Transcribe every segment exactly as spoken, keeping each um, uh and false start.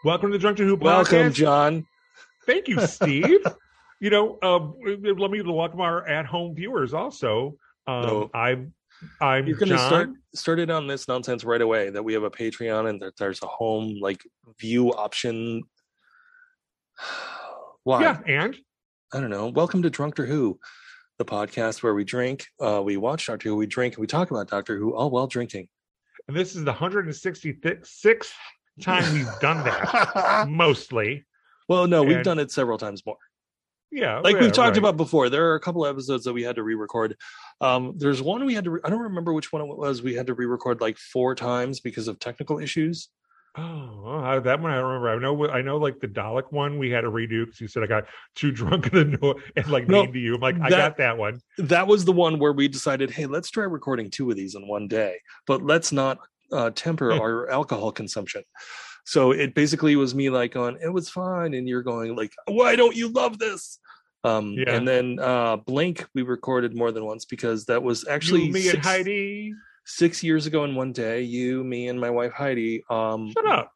Welcome to the Drunk to Who podcast. Welcome, John. Thank you, Steve. you know, um, let me welcome our at-home viewers also. Um, No. I'm, I'm You're going to John. start started on this nonsense right away that we have a Patreon and that there's a home like view option. Why? Yeah, and I don't know. Welcome to Drunk to Who, the podcast where we drink, uh, we watch Doctor Who, we drink, and we talk about Doctor Who all while drinking. And this is the one hundred sixty-sixth time we've done that, mostly. Well, no, we've And- done it several times more. Yeah, Like yeah, we've talked right. about before, there are a couple episodes that we had to re-record. Um, there's one we had to, re- I don't remember which one it was. We had to re-record like four times because of technical issues. Oh, well, that one I don't remember. I know, I know, like the Dalek one we had to redo because you said I got too drunk in the no- and like No, mean to you. I'm like, I that- got that one. That was the one where we decided, hey, let's try recording two of these in one day, but let's not uh, temper our alcohol consumption. So it basically was me like going, it was fine. And you're going like, why don't you love this? Um, Yeah. And then uh, Blink, we recorded more than once because that was actually You, me, six, and Heidi. six years ago in one day. You, me, and my wife Heidi. Um, Shut up.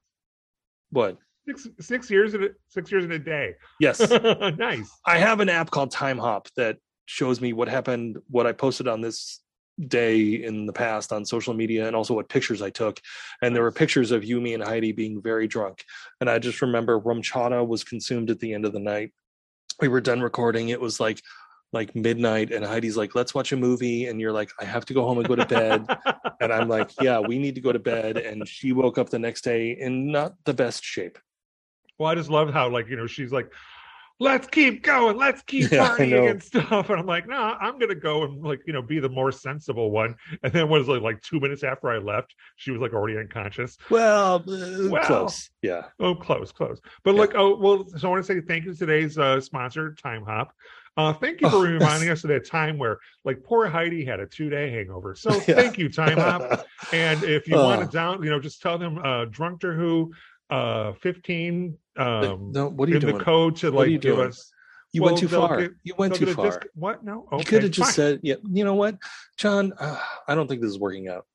What? Six six years in a six years in a day. Yes. Nice. I have an app called Time Hop that shows me what happened, what I posted on this day in the past on social media, and also what pictures I took. And there were pictures of you, me, and Heidi being very drunk. And I just remember rum chata was consumed at the end of the night. We were done recording. It was like like midnight, and Heidi's like, let's watch a movie. And you're like, I have to go home and go to bed. And I'm like, yeah, we need to go to bed. And she woke up the next day in not the best shape. Well, I just love how, like, you know, she's like, let's keep going, let's keep Yeah, I know. partying and stuff. And I'm like, no, I'm gonna go and like, you know, be the more sensible one. And then was like like two minutes after I left, she was like already unconscious. Well, uh, Well. close. Yeah. Oh, close, close. But Yeah. like, oh, well, so I want to say thank you to today's uh, sponsor, Time Hop. Uh, thank you for Oh, reminding yes. us of that time where like poor Heidi had a two-day hangover. So Yeah. thank you, Time Hop. And if you Oh. want to down, you know, just tell them uh Drunk to Who uh fifteen um No, what are you in doing? the code to What are like you give doing? us. You Well, went too they'll far. get- you went they'll too get a far. disc- what? No. Okay, You could have just fine. said, yeah, you know what, John, uh, I don't think this is working out.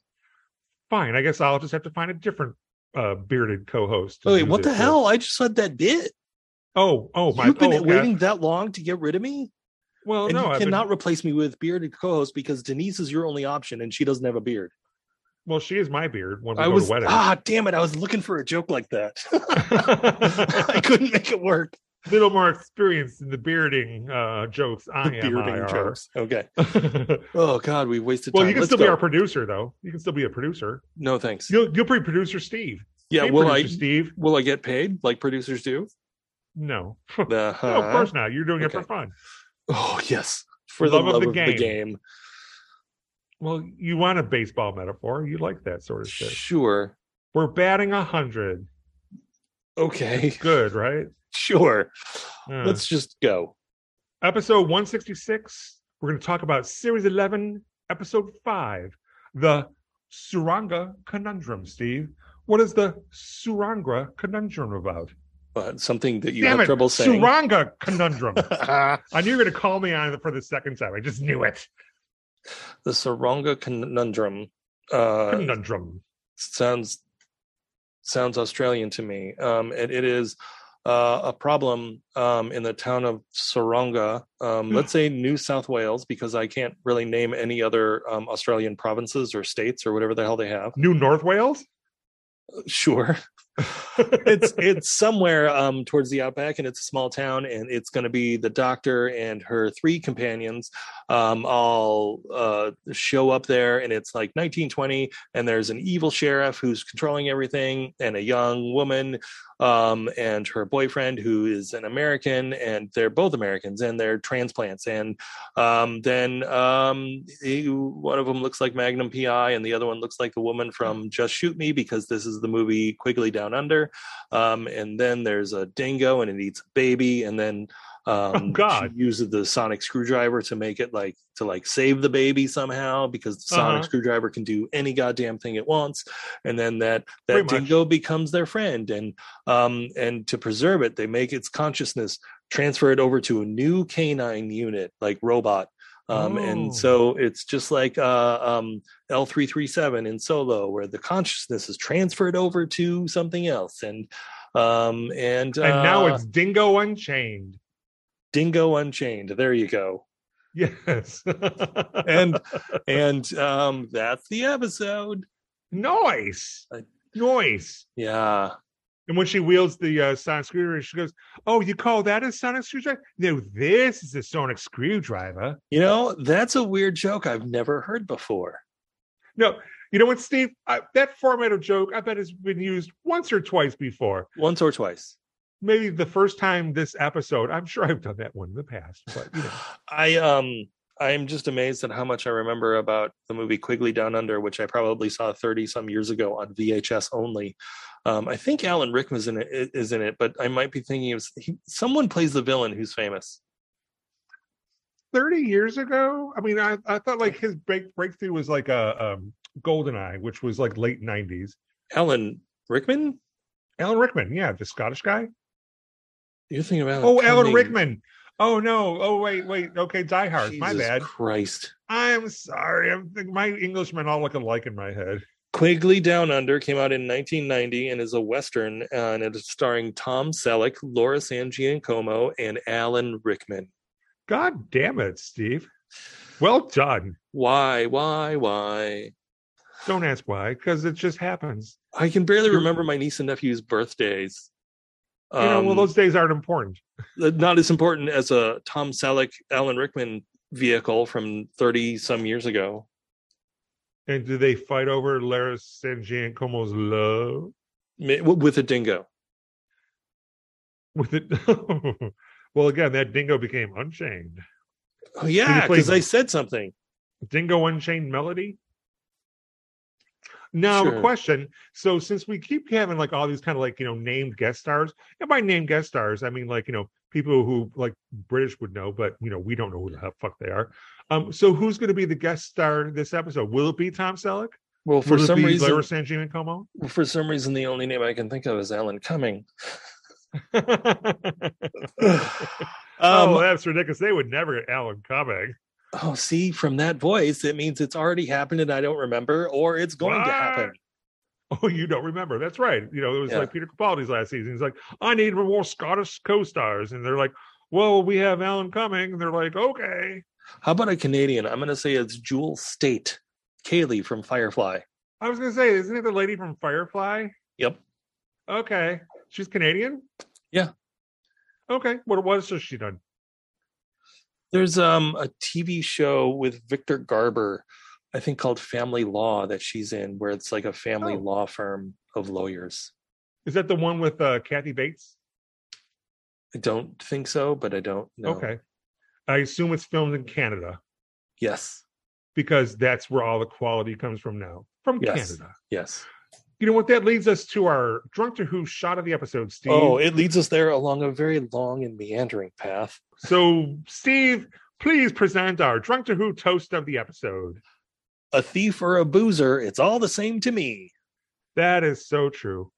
Fine. I guess I'll just have to find a different uh bearded co-host. to Oh, wait, do what the this hell? with. I just said that bit. Oh, oh my You've been oh, okay. waiting that long to get rid of me? Well, and no, you I've cannot been, replace me with bearded co-host because Denise is your only option and she doesn't have a beard. well, she is my beard when we I go was, to weddings. ah, damn it. I was looking for a joke like that. I couldn't make it work. Little more experience in the bearding uh, jokes. I The am bearding I R. jokes. Okay. Oh, God, we wasted Well, time. you can Let's still be go. our producer, though. You can still be a producer. No, thanks. You'll you'll be producer Steve. Yeah, Hey, will producer I, Steve? will I get paid like producers do? No, Uh, no, of course not. You're doing it for Okay. fun. Oh, yes. For Love the of love the of the game. game. Well, you want a baseball metaphor. You like that sort of shit. Sure. We're batting a hundred. Okay. Good, right? Sure. Uh, Let's just go. episode one sixty-six. We're going to talk about series eleven, episode five, the Suranga Conundrum. Steve, what is the Suranga Conundrum about? Uh, something that you Damn have it, trouble saying. Suranga Conundrum. I knew you were going to call me on it for the second time. I just knew it. The Saranga Conundrum uh, Conundrum. sounds sounds Australian to me. Um, and it is uh, a problem um, in the town of Saranga, um, let's say New South Wales, because I can't really name any other um, Australian provinces or states or whatever the hell they have. New North Wales? Sure. it's it's somewhere um towards the outback, and it's a small town, and it's going to be the doctor and her three companions um all uh show up there, and it's like nineteen twenty, and there's an evil sheriff who's controlling everything, and a young woman um and her boyfriend who is an American, and they're both Americans, and they're transplants, and um then um he, one of them looks like Magnum P I, and the other one looks like the woman from Just Shoot Me, because this is the movie Quigley Down Under. Um and then there's a dingo, and it eats a baby, and then um Oh, God. she uses the sonic screwdriver to make it like to like save the baby somehow, because the sonic Uh-huh. screwdriver can do any goddamn thing it wants. And then that that Pretty much. dingo becomes their friend, and um and to preserve it, they make its consciousness transfer it over to a new canine unit, like robot. Um, Oh. And so it's just like uh, um, L three thirty-seven in Solo, where the consciousness is transferred over to something else. And Um, and And uh, now it's Dingo Unchained. Dingo Unchained. There you go. Yes. and and um, that's the episode. Nice. Nice. Yeah. And when she wields the uh, sonic screwdriver, she goes, "Oh, you call that a sonic screwdriver? No, this is a sonic screwdriver." You know, that's a weird joke I've never heard before. No, you know what, Steve? I, that format of joke, I bet, has been used once or twice before. Once or twice. Maybe the first time this episode. I'm sure I've done that one in the past, but you know. I um I'm just amazed at how much I remember about the movie Quigley Down Under, which I probably saw thirty some years ago on V H S only. Um, I think Alan Rickman is in it, is in it, but I might be thinking of he, someone plays the villain who's famous. thirty years ago? I mean, I, I thought like his break, breakthrough was like a um, GoldenEye, which was like late nineties. Alan Rickman? Alan Rickman, yeah, the Scottish guy. You're thinking about oh, Alan Rickman. Oh no! Oh wait, wait. Okay, Die Hard. Jesus my bad. Christ. I'm sorry. I'm my Englishmen all look alike in my head. Quigley Down Under came out in nineteen ninety and is a Western, uh, and it's starring Tom Selleck, Laura San Giacomo, and Alan Rickman. God damn it, Steve. Well done. Why, why, why? Don't ask why, because it just happens. I can barely remember my niece and nephew's birthdays. You know, um, well, those days aren't important. Not as important as a Tom Selleck, Alan Rickman vehicle from thirty some years ago. And do they fight over Lara San Giacomo's love? With a dingo. With it? Well, again, that dingo became Unchained. Oh, yeah, because I said something. Dingo Unchained Melody? Now, sure. A question. So since we keep having like all these kind of like, you know, named guest stars, and by named guest stars, I mean like, you know, people who like British would know, but, you know, we don't know who the fuck they are. Um, so who's going to be the guest star this episode? Will it be Tom Selleck? Well, for Will some it be reason, Lara San Giacomo? For some reason, the only name I can think of is Alan Cumming. um, oh, that's ridiculous. They would never get Alan Cumming. Oh, see, from that voice, it means it's already happened and I don't remember, or it's going what? to happen. Oh, you don't remember. That's right. You know, it was yeah. like Peter Capaldi's last season. He's like, I need more Scottish co-stars. And they're like, well, we have Alan Cumming. And they're like, okay. How about a Canadian? I'm going to say it's Jewel State. Kaylee from Firefly. I was going to say, isn't it the lady from Firefly? Yep. Okay. She's Canadian? Yeah. Okay. What, what has she done? There's um a T V show with Victor Garber, I think called Family Law, that she's in, where it's like a family oh. law firm of lawyers. Is that the one with uh, Kathy Bates? I don't think so, but I don't know. Okay. I assume it's filmed in Canada. Yes. Because that's where all the quality comes from now. From yes. Canada. Yes. You know what? That leads us to our Drunk to Who shot of the episode, Steve. Oh, it leads us there along a very long and meandering path. So, Steve, please present our Drunk to Who toast of the episode. A thief or a boozer, it's all the same to me. That is so true.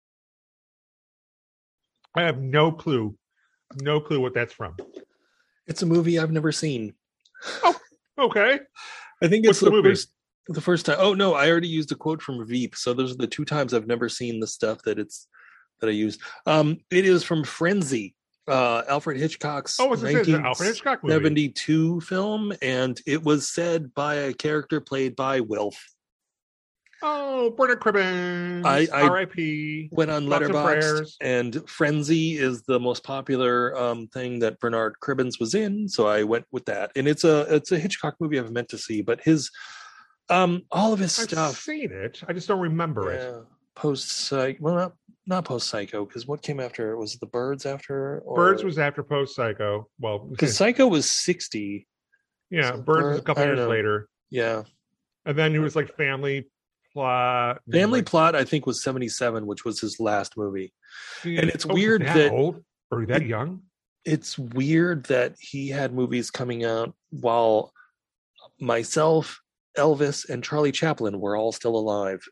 I have no clue, no clue what that's from. It's a movie I've never seen. Oh, okay. I think What's it's the, the movie? First, the first time. Oh no, I already used a quote from Veep. So those are the two times I've never seen the stuff that it's that I used. Um, it is from Frenzy, uh, Alfred Hitchcock's oh, nineteen seventy-two film, and it was said by a character played by Wilf. Oh, Bernard Cribbins. I, I R I P went on Letterboxd, and Frenzy is the most popular um, thing that Bernard Cribbins was in, so I went with that. And it's a it's a Hitchcock movie I've meant to see, but his um all of his I've stuff. I've seen it. I just don't remember yeah, it. Post Psycho, well, not not Post Psycho, because what came after? Was it The Birds after? Or... Birds was after Post Psycho. Well, because Psycho was sixty. Yeah, so Birds was a couple years know. later. Yeah, and then he was like Family Plot. Family like, Plot, I think, was seventy-seven, which was his last movie. Yeah, and it's oh, weird that, that old or that young. It's weird that he had movies coming out while myself, Elvis, and Charlie Chaplin were all still alive.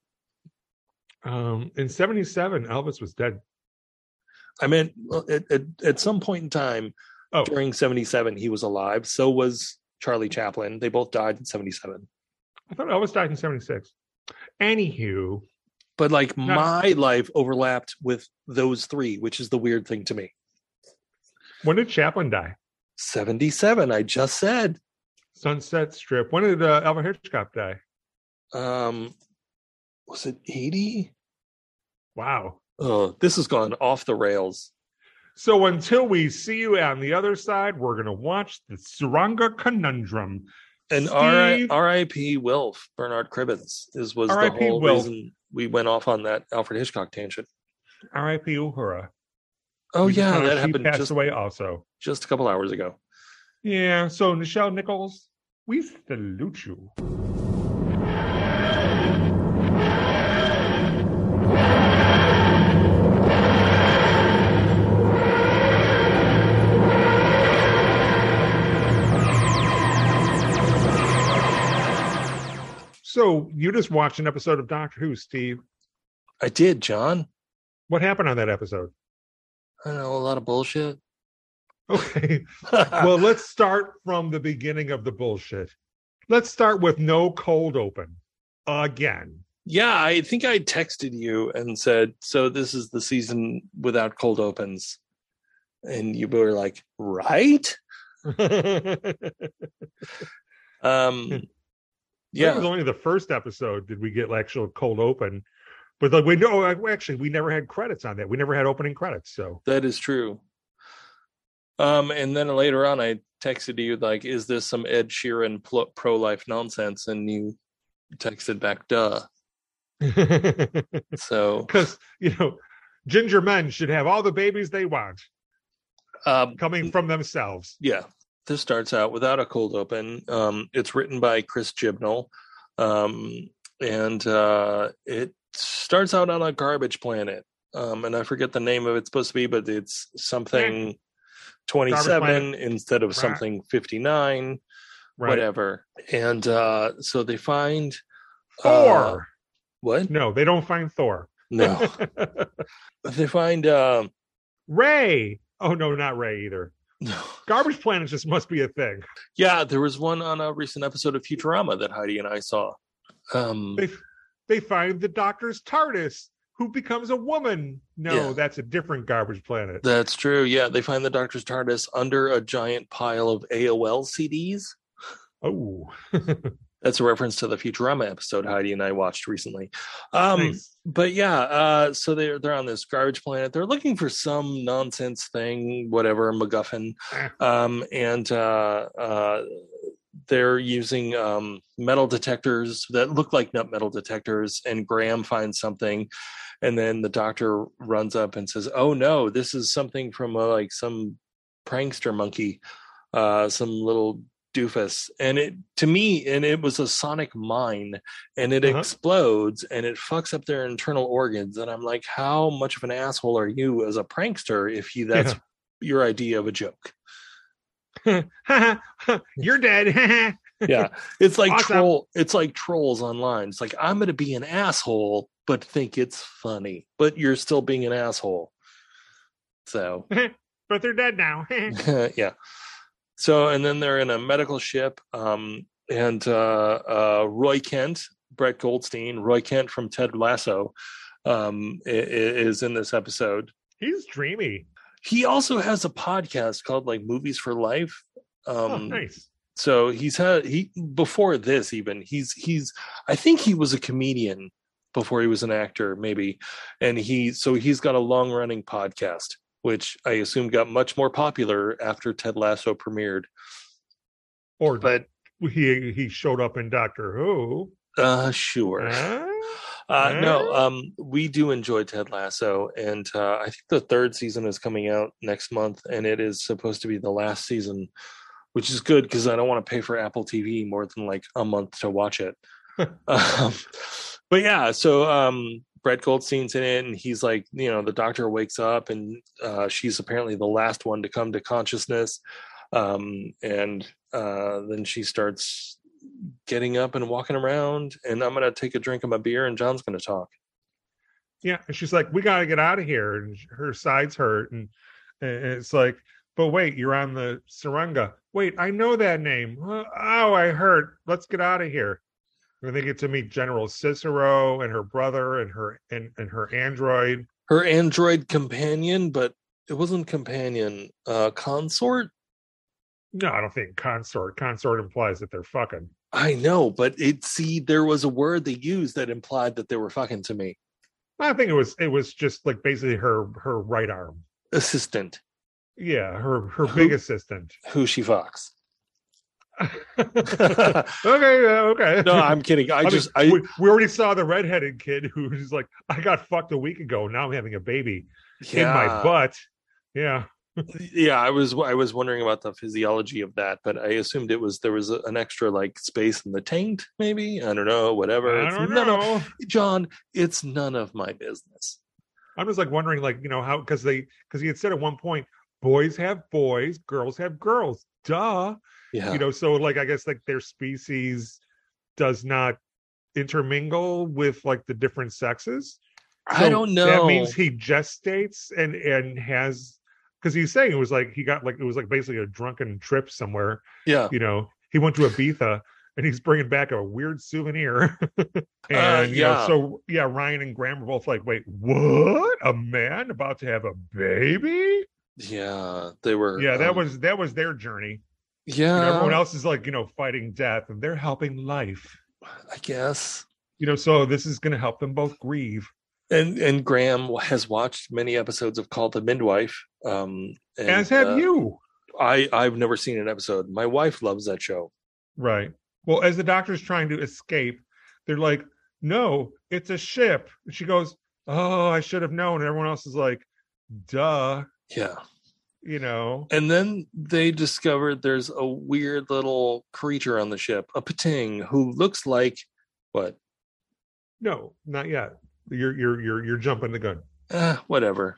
Um, in seventy-seven, Elvis was dead. I mean, at, at, at some point in time oh. during seventy-seven, he was alive. So was Charlie Chaplin. They both died in seventy-seven. I thought Elvis died in seventy-six. Anywho, But like No. my life overlapped with those three, which is the weird thing to me. When did Chaplin die? seventy-seven, I just said. Sunset Strip. When did uh, Alfred Hitchcock die? Um, was it eighty? Wow. Oh, this has gone off the rails. So until we see you on the other side, we're going to watch the Suranga Conundrum. And Steve- R I P Wilf, Bernard Cribbins, is was R I P the whole Wilf. reason we went off on that Alfred Hitchcock tangent. R I P Uhura. Oh We just yeah, found out that she happened passed just, away also. just a couple hours ago. Yeah, so Nichelle Nichols, we salute you. So you just watched an episode of Doctor Who, Steve. I did, John. What happened on that episode? I know, a lot of bullshit. Okay. Well, let's start from the beginning of the bullshit. Let's start with no cold open again. Yeah, I think I texted you and said, so this is the season without cold opens. And you were like, right? Um, Yeah, it yeah, was only the first episode did we get actual cold open, but like we know actually we never had credits on that. We never had opening credits. So that is true. Um, and then later on, I texted you like, "Is this some Ed Sheeran pl- pro-life nonsense?" And you texted back, "Duh." So, because you know, ginger men should have all the babies they want um, coming from themselves. yeah, this starts out without a cold open. Um, it's written by Chris Chibnall, um, and uh, it starts out on a garbage planet. Um, and I forget the name of it's supposed to be, but it's something twenty-seven instead of Right. something fifty-nine, Right. whatever. And uh, so they find uh, Thor. what? No, they don't find Thor. No, they find. Uh, Ray. Oh no, not Ray either. Garbage planet just must be a thing. yeah, there was one on a recent episode of Futurama that Heidi and I saw. Um, They they find the Doctor's TARDIS, who becomes a woman. No, Yeah. that's a different garbage planet. that's true. Yeah, they find the Doctor's TARDIS under a giant pile of A O L C Ds. Oh, That's a reference to the Futurama episode Heidi and I watched recently. Um, nice. But yeah, uh, so they're they're on this garbage planet. They're looking for some nonsense thing, whatever MacGuffin, Eh. um, and uh, uh, they're using um, metal detectors that look like nut metal detectors. And Graham finds something, and then the Doctor runs up and says, "Oh no, this is something from uh, like some prankster monkey, uh, some little." doofus." And it to me and it was a sonic mine, and it Uh-huh. explodes and it fucks up their internal organs, and I'm like, how much of an asshole are you as a prankster if you that's Yeah. your idea of a joke? You're dead. Yeah, it's like Awesome. troll it's like trolls online. It's like, I'm gonna be an asshole but think it's funny, but you're still being an asshole. So But they're dead now. yeah. So, and then they're in a medical ship, um, and uh, uh, Roy Kent, Brett Goldstein, Roy Kent from Ted Lasso, um, i- i- is in this episode. He's dreamy. He also has a podcast called like Movies for Life. Um, Oh, nice. So he's had he before this even he's he's I think he was a comedian before he was an actor maybe, and he so he's got a long running podcast, which I assume got much more popular after Ted Lasso premiered. Or But he he showed up in Doctor Who. uh, sure, Huh? uh, no, um, we do enjoy Ted Lasso, and uh, I think the third season is coming out next month, and it is supposed to be the last season, which is good because I don't want to pay for Apple T V more than like a month to watch it. um, but yeah, so um, Brett Goldstein's in it, and he's like, you know, the Doctor wakes up, and uh, she's apparently the last one to come to consciousness, um, and uh, then she starts getting up and walking around, and I'm gonna take a drink of my beer, and John's gonna talk. Yeah, and she's like, "We got to get out of here," and her sides hurt, and, and it's like, "But wait, you're on the Saranga. Wait, I know that name. Oh, I hurt. Let's get out of here." And they get to meet General Cicero and her brother and her and, and her android. Her android companion, but it wasn't companion. Uh, consort? No, I don't think consort. Consort implies that they're fucking. I know, but it see there was a word they used that implied that they were fucking to me. I think it was it was just like basically her her right arm. Assistant. Yeah, her her Who, big assistant. Who she fucks. okay, uh, okay. No, I'm kidding. I, I just mean, I we, we already saw the redheaded kid who was like, I got fucked a week ago. Now I'm having a baby yeah. in my butt. Yeah. Yeah, I was I was wondering about the physiology of that, but I assumed it was there was a, an extra like space in the taint, maybe. I don't know, whatever. I it's don't none know. Of, John, it's none of my business. I was like wondering, like, you know, how because they because he had said at one point, boys have boys, girls have girls. Duh. Yeah. You know, so like I guess like their species does not intermingle with like the different sexes. So I don't know. That means he gestates and and has. Because he's saying it was like he got like it was like basically a drunken trip somewhere. Yeah, you know, he went to Ibiza and he's bringing back a weird souvenir. and uh, you yeah. know, so yeah, Ryan and Graham were both like, "Wait, what? A man about to have a baby?" Yeah, they were. Yeah, that um, was that was their journey. Yeah, you know, everyone else is like you know fighting death, and they're helping life. I guess. You know, so this is going to help them both grieve. And and Graham has watched many episodes of Call the Midwife. Um, and, As have uh, you. I I've never seen an episode. My wife loves that show. Right. Well, as the doctor's trying to escape, they're like, "No, it's a ship." And she goes, "Oh, I should have known." And everyone else is like, "Duh." Yeah. You know. And then they discovered there's a weird little creature on the ship, a Pating, who looks like what? No, not yet. You're you're you're you're jumping the gun. Uh, whatever.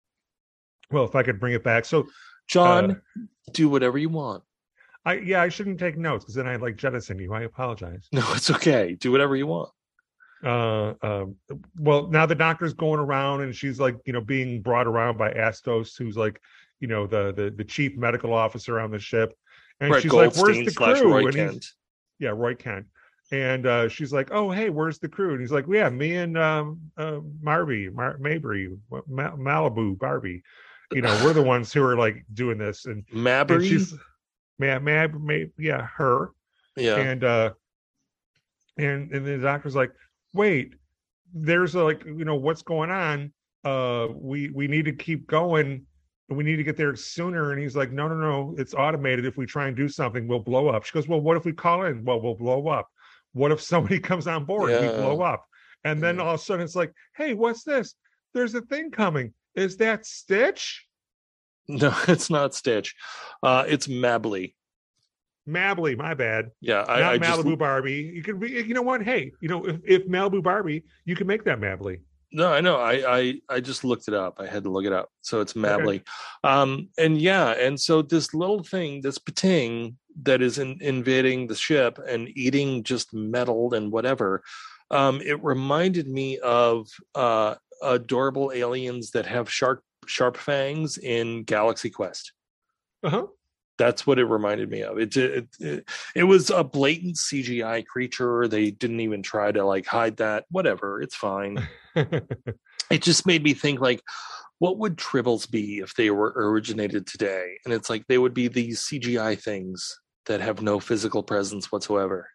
Well, if I could bring it back. So, John, uh, do whatever you want. I yeah, I shouldn't take notes because then I'd like jettison you. I apologize. No, it's okay. Do whatever you want. Uh, um, well, now the doctor's going around and she's like, you know, being brought around by Astos, who's like, you know, the the the chief medical officer on the ship, and Brett she's Goldstein like, "Where's the slash crew?" Roy and Kent. Yeah, Roy Kent. And uh, she's like, "Oh, hey, where's the crew?" And he's like, well, "Yeah, me and um, uh, Marby, Mar- Mabry, Ma- Malibu, Barbie. You know, we're the ones who are like doing this." And, Mabry, and she's, Mab, Mab, Mab, yeah, her. Yeah. And uh, and and the doctor's like, "Wait, there's a, like, you know, what's going on? Uh, we we need to keep going." And we need to get there sooner. And he's like, no, no, no, it's automated. If we try and do something, we'll blow up. She goes, well, what if we call in? Well, we'll blow up. What if somebody comes on board? Yeah. We blow up. And then Yeah. all of a sudden it's like, hey, what's this? There's a thing coming. Is that Stitch? No, it's not Stitch. Uh, it's Mabley. Mabley, my bad. Yeah, I, Not I Malibu just, Barbie. You can be, you know what? Hey, you know, if, if Malibu Barbie, you can make that Mabley. No, I know. I, I I just looked it up. I had to look it up. So it's Mabley. Okay. Um, and yeah, and so this little thing, this Pating that is in, invading the ship and eating just metal and whatever, um, it reminded me of uh, adorable aliens that have sharp sharp fangs in Galaxy Quest. Uh-huh. That's what it reminded me of. It, it it it was a blatant C G I creature. They didn't even try to like hide that. Whatever, it's fine. It just made me think, like, what would Tribbles be if they were originated today? And it's like they would be these C G I things that have no physical presence whatsoever.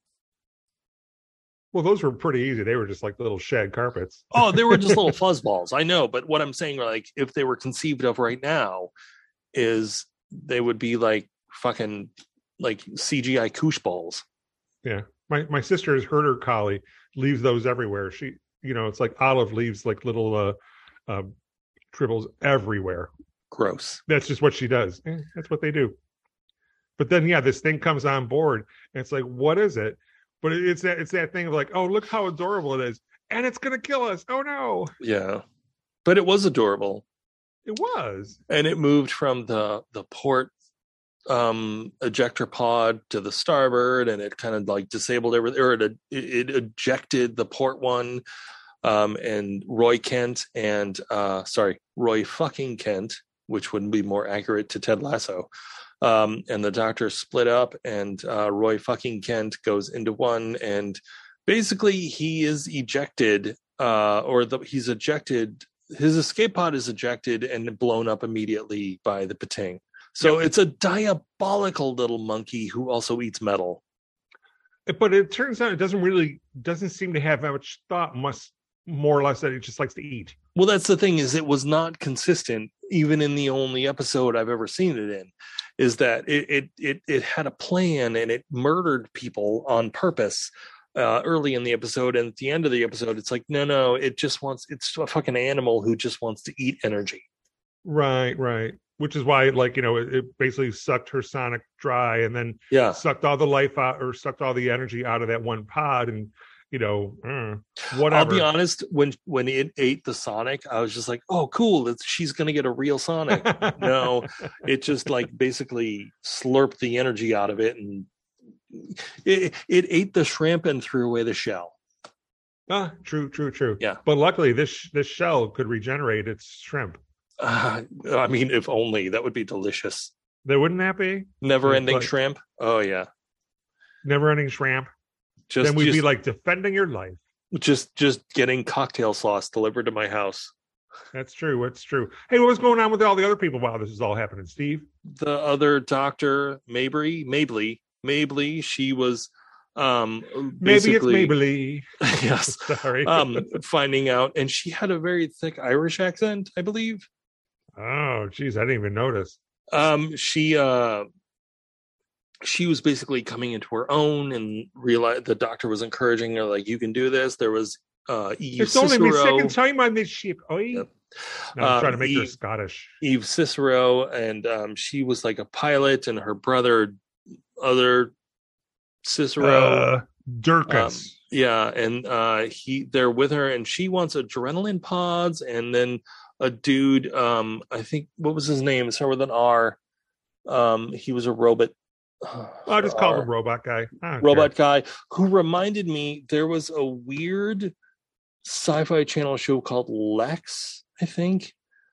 Well, those were pretty easy. They were just like little shag carpets. Oh, they were just little fuzzballs. I know, but what I'm saying, like, if they were conceived of right now, is they would be like fucking like C G I koosh balls. Yeah. My my sister's herder collie leaves those everywhere. She, you know, it's like Olive leaves like little uh, uh Tribbles everywhere. Gross. That's just what she does. Eh, that's what they do. But then yeah, this thing comes on board and it's like, what is it? But it's that it's that thing of like, oh, look how adorable it is. And it's gonna kill us. Oh no. Yeah. But it was adorable. It was. And it moved from the the port um ejector pod to the starboard, and it kind of like disabled everything, or it, it, it ejected the port one. Um and Roy Kent and uh sorry, Roy fucking Kent which wouldn't be more accurate to Ted Lasso. Um, and the Doctor split up, and uh, Roy fucking Kent goes into one, and basically he is ejected, uh, or the, he's ejected. His escape pod is ejected and blown up immediately by the Pating. So yep. It's a diabolical little monkey who also eats metal. But it turns out it doesn't really doesn't seem to have that much thought. Must more or less that it just likes to eat. Well, that's the thing, is it was not consistent, even in the only episode I've ever seen it in, is that it it it, it had a plan and it murdered people on purpose uh, early in the episode. And at the end of the episode, it's like, no, no, it just wants, it's a fucking animal who just wants to eat energy. Right, right. Which is why, like, you know, it, it basically sucked her sonic dry and then yeah. sucked all the life out, or sucked all the energy out of that one pod. And, you know, uh, whatever. I'll be honest, when when it ate the Sonic, I was just like, oh, cool, it's, she's going to get a real Sonic. No, it just, like, basically slurped the energy out of it, and it, it ate the shrimp and threw away the shell. Ah, true, true, true. Yeah. But luckily, this this shell could regenerate its shrimp. Uh, I mean, if only. That would be delicious. There wouldn't that be? Never-ending like, shrimp? Oh, yeah. Never-ending shrimp. Just, then we'd just, be like defending your life. Just just getting cocktail sauce delivered to my house. That's true. That's true. Hey, what's going on with all the other people while this is all happening, Steve? The other doctor, Mabry, Mabley, Mabley, she was um maybe it's Mabley. Yes. Sorry. um finding out, and she had a very thick Irish accent, I believe. Oh, geez, I didn't even notice. Um, she uh, she was basically coming into her own, and realized the doctor was encouraging her, like, you can do this. There was uh, Eve it's Cicero. only my second time on this ship. Oh, Yep. no, I'm um, trying to make Eve, her Scottish. Eve Cicero, and um, she was like a pilot, and her brother, other Cicero, uh, Durkas. Um, yeah, and uh, he they're with her, and she wants adrenaline pods, and then a dude, um, I think, what was his name? It started with an R. Um, he was a robot. I'll just call him robot guy. Robot care. guy who reminded me, there was a weird sci-fi channel show called Lex, I think.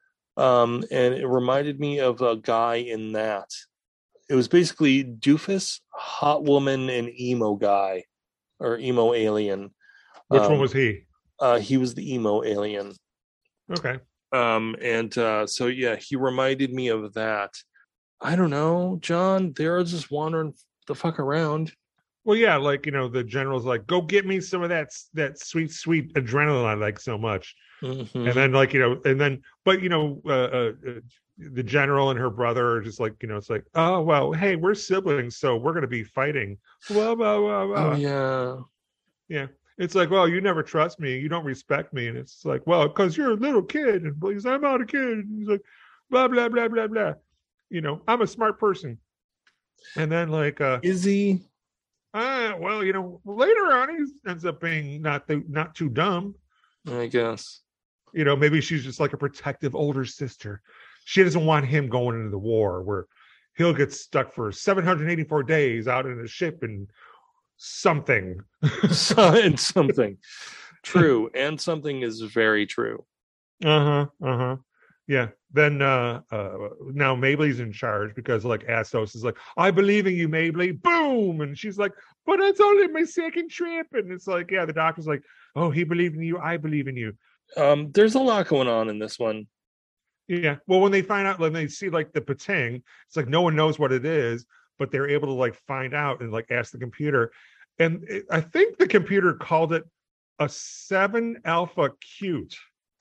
Um, and it reminded me of a guy in that. It was basically doofus, hot woman, and emo guy, or emo alien. Which um, one was he? Uh, he was the emo alien. Okay. Um, and uh, so, yeah, he reminded me of that. I don't know, John. They're just wandering the fuck around. Well, yeah, like, you know, the general's like, go get me some of that that sweet, sweet adrenaline I like so much. Mm-hmm. And then, like, you know, and then, but, you know, uh, uh, the general and her brother are just like, you know, it's like, oh, well, hey, we're siblings, so we're going to be fighting. Blah, blah, blah, blah. Oh, yeah. Yeah. It's like, well, you never trust me. You don't respect me. And it's like, well, because you're a little kid. And please, I'm not a kid. And he's like, blah, blah, blah, blah, blah. You know, I'm a smart person. And then, like, uh, is he? Uh, well, you know, later on, he ends up being not th- not too dumb. I guess. You know, maybe she's just like a protective older sister. She doesn't want him going into the war where he'll get stuck for seven hundred eighty-four days out in a ship and something. So, and something. True. And something is very true. Uh-huh. Uh-huh. Yeah. Then uh, uh now Mabley's in charge because, like, Astos is like, I believe in you, Mabley. Boom. And she's like, but it's only my second trip. And it's like, yeah, the doctor's like, oh, he believed in you. I believe in you. Um, there's a lot going on in this one. Yeah. Well, when they find out, when they see, like, the Pating, it's like no one knows what it is, but they're able to, like, find out and, like, ask the computer. And it, I think the computer called it a seven alpha cute.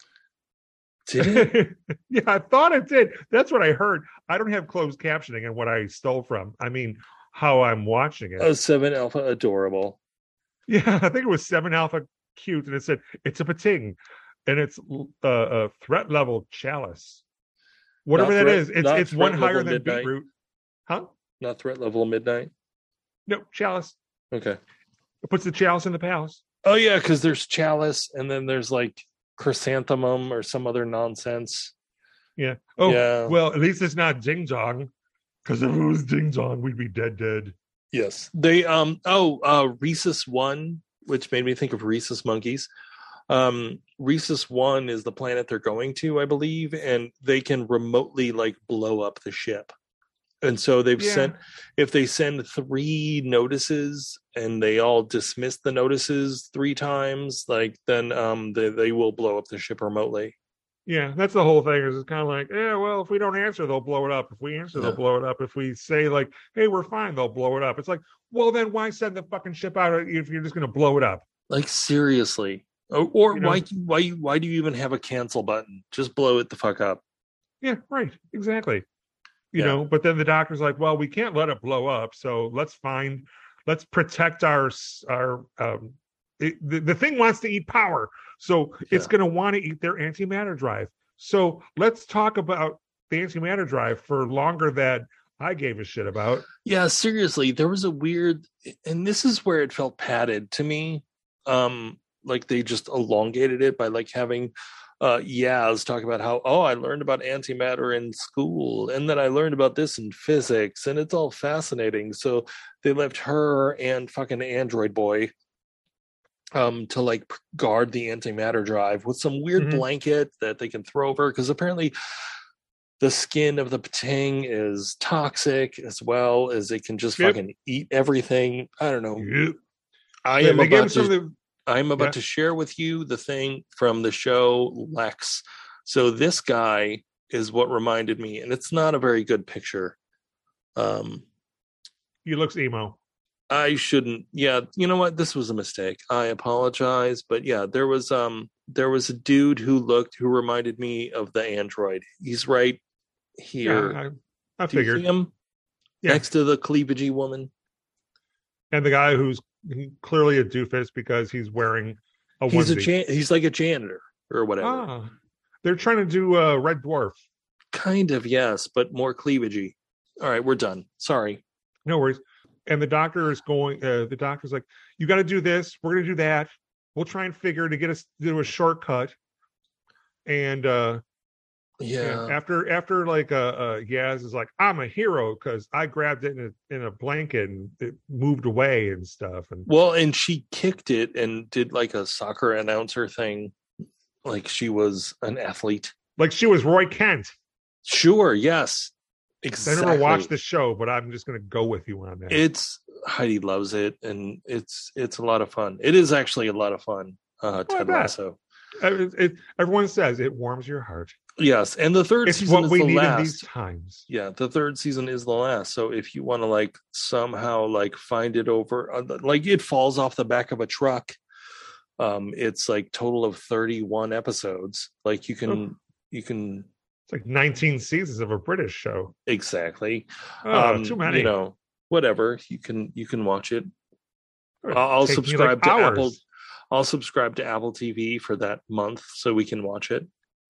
Did it? Yeah, I thought it did. That's what I heard. I don't have closed captioning and what I stole from. I mean, how I'm watching it. Oh, seven alpha adorable. Yeah, I think it was seven alpha cute, and it said it's a Pating, and it's uh, a threat level chalice. Whatever Not that threat, is, it's it's one higher than midnight. beetroot. Huh? Not threat level midnight. No, chalice. Okay. It puts the chalice in the palace. Oh yeah, because there's chalice, and then there's like chrysanthemum or some other nonsense. Yeah. Oh, yeah. Well, at least it's not ding dong. Because if it was ding dong, we'd be dead, dead. Yes. They um. Oh, uh, Rhesus One, which made me think of Rhesus Monkeys. Um, Rhesus One is the planet they're going to, I believe, and they can remotely like blow up the ship. And so they've Yeah. sent, if they send three notices and they all dismiss the notices three times, like then um, they, they will blow up the ship remotely. Yeah, that's the whole thing. Is it's kind of like, yeah, well, if we don't answer, they'll blow it up. If we answer, Yeah. they'll blow it up. If we say like, hey, we're fine, they'll blow it up. It's like, well, then why send the fucking ship out if you're just going to blow it up? Like seriously, or, or You know? why why why do you even have a cancel button? Just blow it the fuck up. Yeah, right, exactly. You Yeah. know, but then the doctor's like, well, we can't let it blow up, so let's find, let's protect our our. Um, it, the, the thing wants to eat power, so it's Yeah. going to want to eat their antimatter drive. So let's talk about the antimatter drive for longer than I gave a shit about. Yeah, seriously, there was a weird, and this is where it felt padded to me. Um, like they just elongated it by like having uh Yaz talk about how, oh, I learned about antimatter in school, and then I learned about this in physics, and it's all fascinating. So they left her and fucking Android Boy um to like guard the antimatter drive with some weird Mhm. blanket that they can throw over, because apparently the skin of the Pting is toxic, as well as it can just Yep. fucking eat everything. I don't know. Yep. I They- am they gave him about some to of the- I'm about Yeah. to share with you the thing from the show Lex. So this guy is what reminded me, and it's not a very good picture. Um, he looks emo. I shouldn't. Yeah, you know what? This was a mistake. I apologize, but yeah, there was um there was a dude who looked who reminded me of the android. He's right here. Yeah, I, I Do you figured. see him Yeah. next to the cleavagey woman? And the guy who's clearly a doofus because he's wearing a He's a onesie. jan- he's like a janitor or whatever. Ah, they're trying to do a uh, Red Dwarf. Kind of, yes, but more cleavagey. All right, we're done. Sorry. No worries. And the doctor is going. Uh, the doctor's like, "You got to do this. We're going to do that. We'll try and figure to get us to do a shortcut." And uh, Yeah. yeah, after after like uh, uh, Yaz is like, "I'm a hero because I grabbed it in a in a blanket and it moved away and stuff." And Well, and she kicked it and did like a soccer announcer thing, like she was an athlete. like she was Roy Kent. Sure, yes, I exactly. never watched the show, but I'm just going to go with you on that. It's Heidi loves it, and it's it's a lot of fun. It is actually a lot of fun. Uh, Oh, I Ted bet. Lasso. It, it, everyone says it warms your heart. Yes, and the third It's season what is we the need last. in these times. Yeah, the third season is the last. So if you want to like somehow like find it over, uh, like it falls off the back of a truck. Um, it's like total of thirty-one episodes. Like you can Oh. you can It's like nineteen seasons of a British show. exactly. Oh, um, too many. You know, whatever. You can you can watch it. It'd I'll, I'll take me, subscribe like, to hours. Apple. I'll subscribe to Apple T V for that month so we can watch it.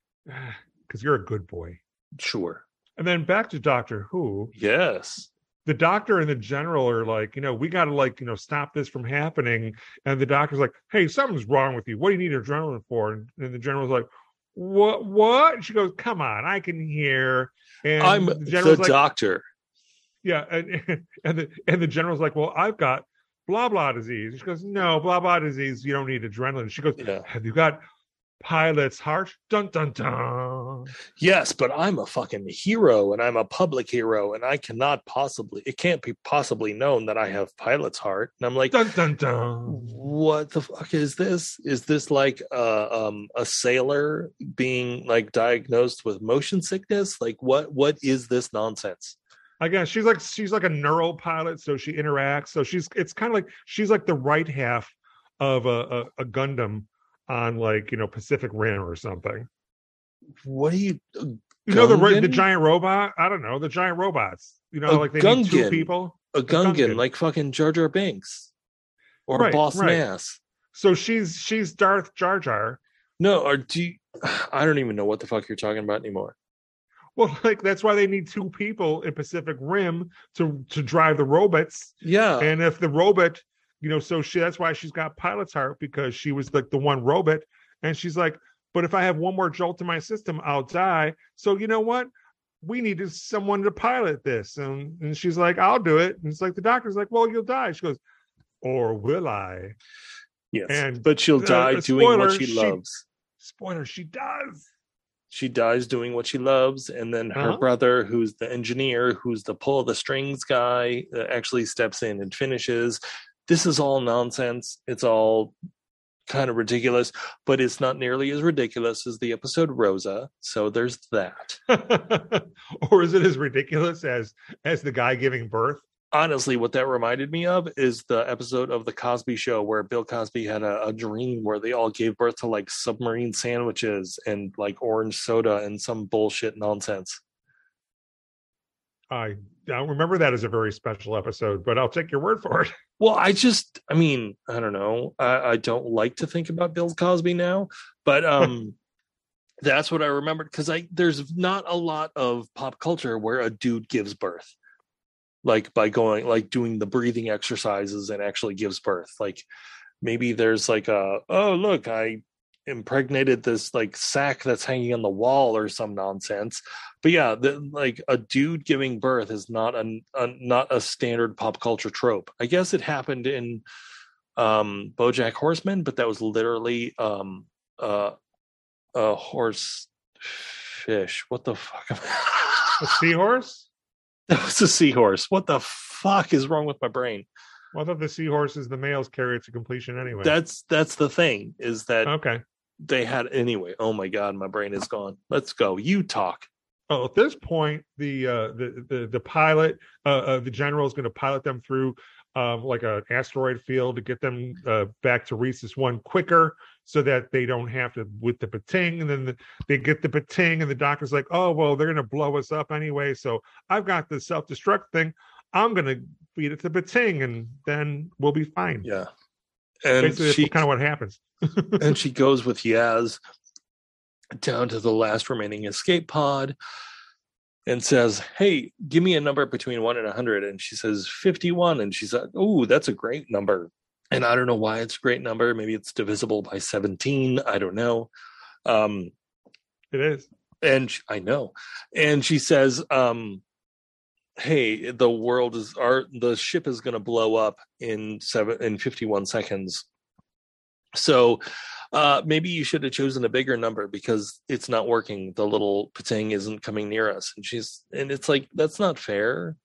Because you're a good boy. Sure. And then back to Doctor Who. Yes. The doctor and the general are like, you know, we got to like, you know, stop this from happening. And the doctor's like, hey, something's wrong with you. What do you need adrenaline for? And, and the general's like, what? What? And she goes, come on, I can hear. And I'm the the general's like, doctor. yeah, and and the and the general's like, well, I've got blah blah disease. She goes, no, blah blah disease. You don't need adrenaline. She goes, Yeah. have you got pilot's heart? Dun dun dun. Yes, but I'm a fucking hero and I'm a public hero and I cannot possibly, it can't be possibly known that I have pilot's heart. And I'm like, Dun dun dun. what the fuck is this? Is this like uh, um, a sailor being like diagnosed with motion sickness? Like what? What is this nonsense? Again, she's like she's like a neural pilot, so she interacts. So she's it's kind of like she's like the right half of a, a, a Gundam on like you know Pacific Rim or something. What do you? You know the ri- the Gungan? giant robot? I don't know the giant robots. You know, A like they need two Gungan. people. A Gungan, Gungan. like fucking Jar Jar Binks or Right, Boss right. Nass. So she's she's Darth Jar Jar. No, or do you, I don't even know what the fuck you're talking about anymore. Well, like that's why they need two people in Pacific Rim to to drive the robots. Yeah. And if the robot, you know, so she that's why she's got pilot's heart because she was like the one robot, and she's like, but if I have one more jolt in my system, I'll die. So you know what? We needed someone to pilot this, and and she's like, I'll do it. And it's like the doctor's like, well, you'll die. She goes, or will I? Yes, And but she'll uh, die uh, doing spoiler, what she, she loves. Spoiler, she does. She dies doing what she loves, and then her Uh-huh. brother, who's the engineer, who's the pull the strings guy, uh, actually steps in and finishes. This is all nonsense. It's all kind of ridiculous, but it's not nearly as ridiculous as the episode Rosa. So there's that. Or is it as ridiculous as as the guy giving birth? Honestly, what that reminded me of is the episode of The Cosby Show where Bill Cosby had a, a dream where they all gave birth to like submarine sandwiches and like orange soda and some bullshit nonsense. I don't remember that as a very special episode, but I'll take your word for it. Well, I just, I mean, I don't know. I, I don't like to think about Bill Cosby now, but um, that's what I remembered because I there's not a lot of pop culture where a dude gives birth. Like by going, like doing the breathing exercises and actually gives birth. Like maybe there's like a, oh, look, I impregnated this like sack that's hanging on the wall or some nonsense. But yeah, the, like a dude giving birth is not a, a not a standard pop culture trope. I guess it happened in um, BoJack Horseman, but that was literally um, uh, a horse fish. What the fuck? A seahorse? That was a seahorse. What the fuck is wrong with my brain? Well, I thought the seahorse is the males carry it to completion anyway. That's that's the thing is that okay. They had anyway. Oh my god, my brain is gone. Let's go. You talk. Oh, at this point, the uh, the, the the pilot, uh, uh, the general is going to pilot them through um, like an asteroid field to get them uh, back to Rhesus One quicker, so that they don't have to with the Pating. And then the, they get the Pating, and the doctor's like, "Oh well, they're going to blow us up anyway. So I've got the self destruct thing. I'm going to feed it to Pating, and then we'll be fine." Yeah, and basically, she that's kind of what happens. And she goes with Yaz down to the last remaining escape pod and says, "Hey, give me a number between one and a hundred." And she says fifty-one, and she's like, "Oh, that's a great number." And I don't know why it's a great number. Maybe it's divisible by seventeen. I don't know. Um, it is, and she, I know. And she says, um, "Hey, the world is our the ship is going to blow up in seven in fifty-one seconds. So uh, maybe you should have chosen a bigger number because it's not working. The little Pating isn't coming near us." And she's, and it's like, that's not fair.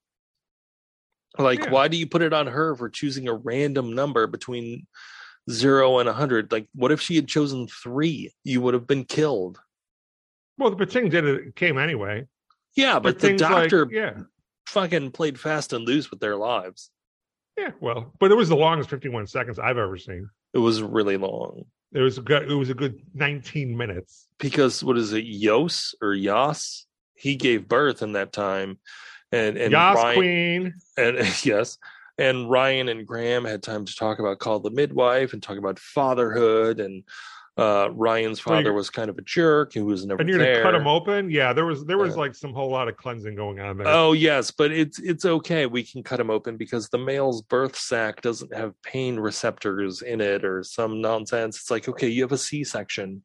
Like, yeah. Why do you put it on her for choosing a random number between zero and a hundred? Like, what if she had chosen three? You would have been killed. Well, the Pating did it, came anyway. Yeah, but the doctor like, yeah. fucking played fast and loose with their lives. Yeah, well, but it was the longest fifty-one seconds I've ever seen. It was really long. It was a good, it was a good nineteen minutes. Because what is it, Yos or Yas? He gave birth in that time, and and Yas Ryan, Queen, and yes, and Ryan and Graham had time to talk about Call the Midwife and talk about fatherhood, and uh, Ryan's father so was kind of a jerk who was never and you're there. Gonna cut him open. Yeah, there was there was yeah. like some whole lot of cleansing going on there. Oh yes, but it's it's okay. We can cut him open because the male's birth sac doesn't have pain receptors in it or some nonsense. It's like, okay, you have a C-section.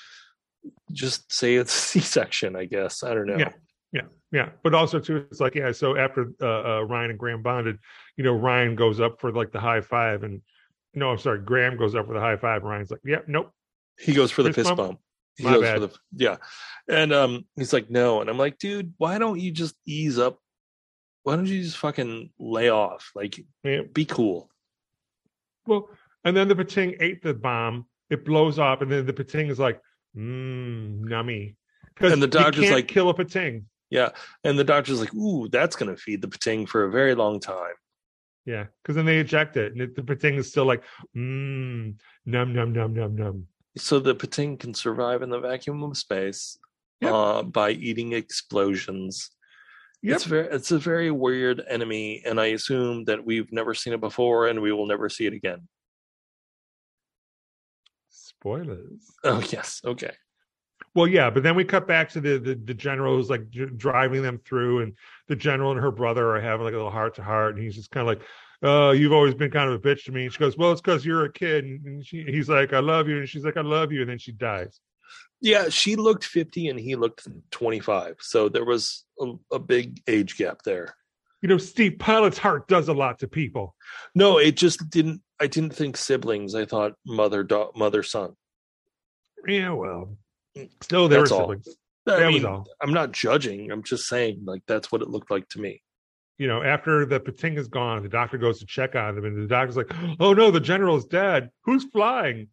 Just say it's C-section, I guess. I don't know. Yeah, yeah, yeah. But also too, it's like, yeah. So after uh, uh, Ryan and Graham bonded, you know, Ryan goes up for like the high five, and no, I'm sorry, Graham goes up for the high five. And Ryan's like, yeah, nope. He goes for the fist, fist bump. bump. He My goes bad. for the yeah, and um, he's like, no, and I'm like, dude, why don't you just ease up? Why don't you just fucking lay off? Like, yeah. Be cool. Well, and then the Pating ate the bomb. It blows up, and then the Pating is like, mmm, nummy. And the doctor's like, kill a Pating. Yeah, and the doctor's like, ooh, that's gonna feed the Pating for a very long time. Yeah, because then they eject it, and it, the Pating is still like, mmm, num num num num num. So the Pating can survive in the vacuum of space yep. uh, by eating explosions. Yep. It's very, it's a very weird enemy, and I assume that we've never seen it before, and we will never see it again. Spoilers. Oh yes, okay. Well, yeah, but then we cut back to the the, the general who's like d- driving them through, and the general and her brother are having like a little heart to heart, and he's just kind of like, "Oh, you've always been kind of a bitch to me." And she goes, "Well, it's because you're a kid." And she, he's like, "I love you," and she's like, "I love you," and then she dies. Yeah, she looked fifty and he looked twenty-five, so there was a, a big age gap there. You know, Steve, Pilot's heart does a lot to people. No, it just didn't. I didn't think siblings. I thought mother, da- mother, son. Yeah, well, still they That's were all. siblings. I That mean, was all. I'm not judging. I'm just saying, like, that's what it looked like to me. You know, after the Patinga's gone, the doctor goes to check on them, and the doctor's like, "Oh no, the general's dead. Who's flying?"